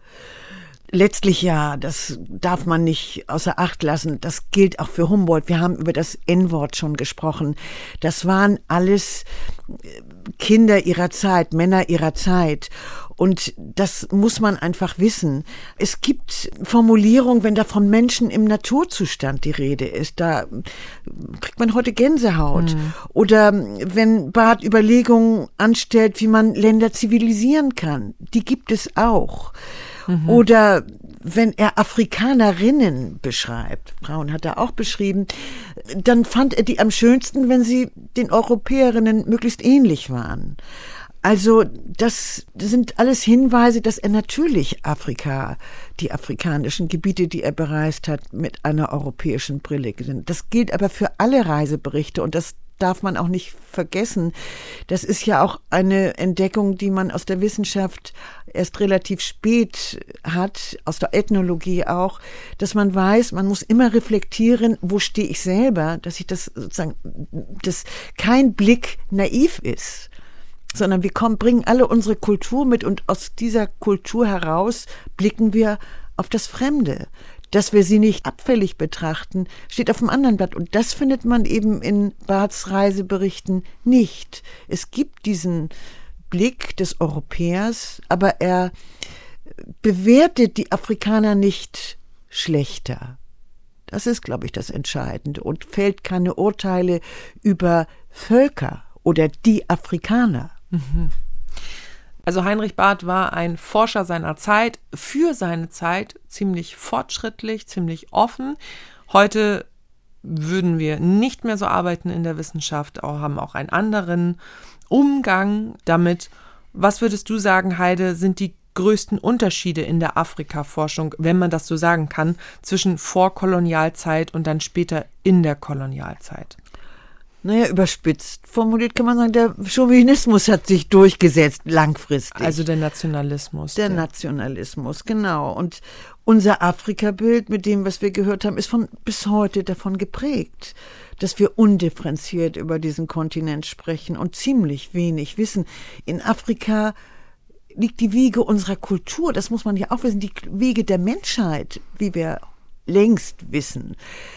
Letztlich ja, das darf man nicht außer Acht lassen. Das gilt auch für Humboldt. Wir haben über das N-Wort schon gesprochen. Das waren alles Kinder ihrer Zeit, Männer ihrer Zeit. Und das muss man einfach wissen. Es gibt Formulierungen, wenn da von Menschen im Naturzustand die Rede ist, da kriegt man heute Gänsehaut. Oder wenn Barth Überlegungen anstellt, wie man Länder zivilisieren kann, die gibt es auch. Oder wenn er Afrikanerinnen beschreibt, Frauen hat er auch beschrieben, dann fand er die am schönsten, wenn sie den Europäerinnen möglichst ähnlich waren. Also das sind alles Hinweise, dass er natürlich Afrika, die afrikanischen Gebiete, die er bereist hat, mit einer europäischen Brille gesehen. Das gilt aber für alle Reiseberichte und das darf man auch nicht vergessen. Das ist ja auch eine Entdeckung, die man aus der Wissenschaft erst relativ spät hat, aus der Ethnologie auch, dass man weiß, man muss immer reflektieren, wo stehe ich selber, dass ich das sozusagen, dass kein Blick naiv ist, sondern wir bringen alle unsere Kultur mit und aus dieser Kultur heraus blicken wir auf das Fremde. Dass wir sie nicht abfällig betrachten, steht auf dem anderen Blatt. Und das findet man eben in Barths Reiseberichten nicht. Es gibt diesen Blick des Europäers, aber er bewertet die Afrikaner nicht schlechter. Das ist, glaube ich, das Entscheidende. Und fällt keine Urteile über Völker oder die Afrikaner. Also Heinrich Barth war ein Forscher seiner Zeit, für seine Zeit ziemlich fortschrittlich, ziemlich offen. Heute würden wir nicht mehr so arbeiten in der Wissenschaft, haben auch einen anderen Umgang damit. Was würdest du sagen, Heide, sind die größten Unterschiede in der Afrika-Forschung, wenn man das so sagen kann, zwischen Vorkolonialzeit und dann später in der Kolonialzeit? Naja, überspitzt formuliert kann man sagen, der Chauvinismus hat sich durchgesetzt langfristig. Also der Nationalismus. Der Nationalismus, genau. unser Afrika-Bild mit dem, was wir gehört haben, ist bis heute davon geprägt, dass wir undifferenziert über diesen Kontinent sprechen und ziemlich wenig wissen. In Afrika liegt die Wiege unserer Kultur, das muss man ja auch wissen, die Wiege der Menschheit, wie wir längst wissen.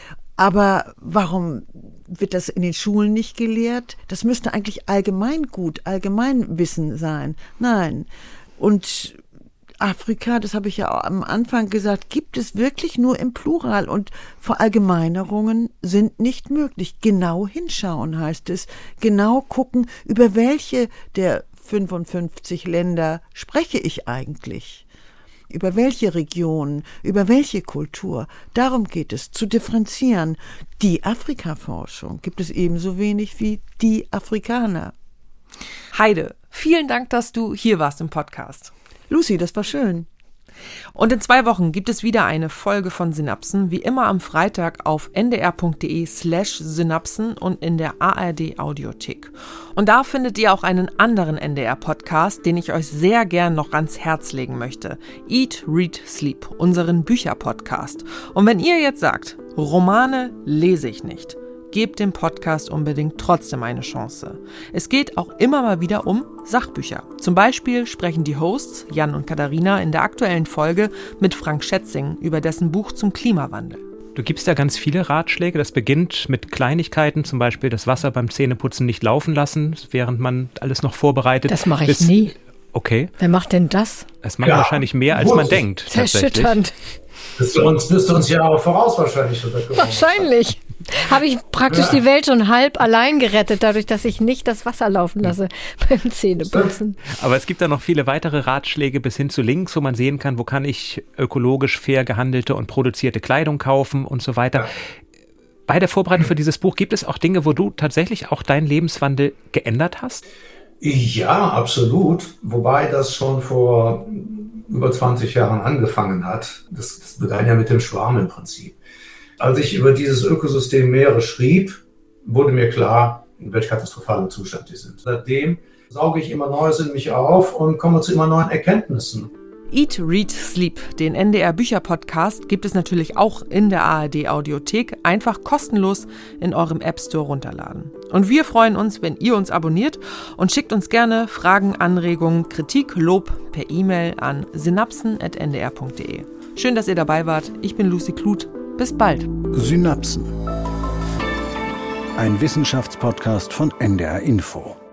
Aber warum wird das in den Schulen nicht gelehrt? Das müsste eigentlich Allgemeinwissen sein. Nein. Und Afrika, das habe ich ja auch am Anfang gesagt, gibt es wirklich nur im Plural und Verallgemeinerungen sind nicht möglich. Genau hinschauen heißt es, genau gucken, über welche der 55 Länder spreche ich eigentlich. Über welche Region, über welche Kultur. Darum geht es, zu differenzieren. Die Afrikaforschung gibt es ebenso wenig wie die Afrikaner. Heide, vielen Dank, dass du hier warst im Podcast. Lucy, das war schön. Und in 2 Wochen gibt es wieder eine Folge von Synapsen, wie immer am Freitag auf ndr.de/Synapsen und in der ARD-Audiothek. Und da findet ihr auch einen anderen NDR-Podcast, den ich euch sehr gern noch ans Herz legen möchte. Eat, Read, Sleep, unseren Bücher-Podcast. Und wenn ihr jetzt sagt, Romane lese ich nicht, gebt dem Podcast unbedingt trotzdem eine Chance. Es geht auch immer mal wieder um Sachbücher. Zum Beispiel sprechen die Hosts Jan und Katharina in der aktuellen Folge mit Frank Schätzing über dessen Buch zum Klimawandel. Du gibst ja ganz viele Ratschläge. Das beginnt mit Kleinigkeiten, zum Beispiel das Wasser beim Zähneputzen nicht laufen lassen, während man alles noch vorbereitet. Das mache ich nie. Okay. Wer macht denn das? Das machen wahrscheinlich mehr, als man denkt. Sehr erschütternd. Bist du uns Jahre voraus wahrscheinlich. Wahrscheinlich. Habe ich praktisch die Welt schon halb allein gerettet, dadurch, dass ich nicht das Wasser laufen lasse beim Zähneputzen. Aber es gibt da noch viele weitere Ratschläge bis hin zu Links, wo man sehen kann, wo kann ich ökologisch fair gehandelte und produzierte Kleidung kaufen und so weiter. Ja. Bei der Vorbereitung für dieses Buch gibt es auch Dinge, wo du tatsächlich auch deinen Lebenswandel geändert hast? Ja, absolut. Wobei das schon vor über 20 Jahren angefangen hat. Das begann ja mit dem Schwarm im Prinzip. Als ich über dieses Ökosystem Meere schrieb, wurde mir klar, in welch katastrophalem Zustand die sind. Seitdem sauge ich immer Neues in mich auf und komme zu immer neuen Erkenntnissen. Eat, Read, Sleep, den NDR-Bücher-Podcast, gibt es natürlich auch in der ARD-Audiothek. Einfach kostenlos in eurem App-Store runterladen. Und wir freuen uns, wenn ihr uns abonniert und schickt uns gerne Fragen, Anregungen, Kritik, Lob per E-Mail an synapsen@ndr.de. Schön, dass ihr dabei wart. Ich bin Lucy Kluth. Bis bald. Synapsen. Ein Wissenschaftspodcast von NDR Info.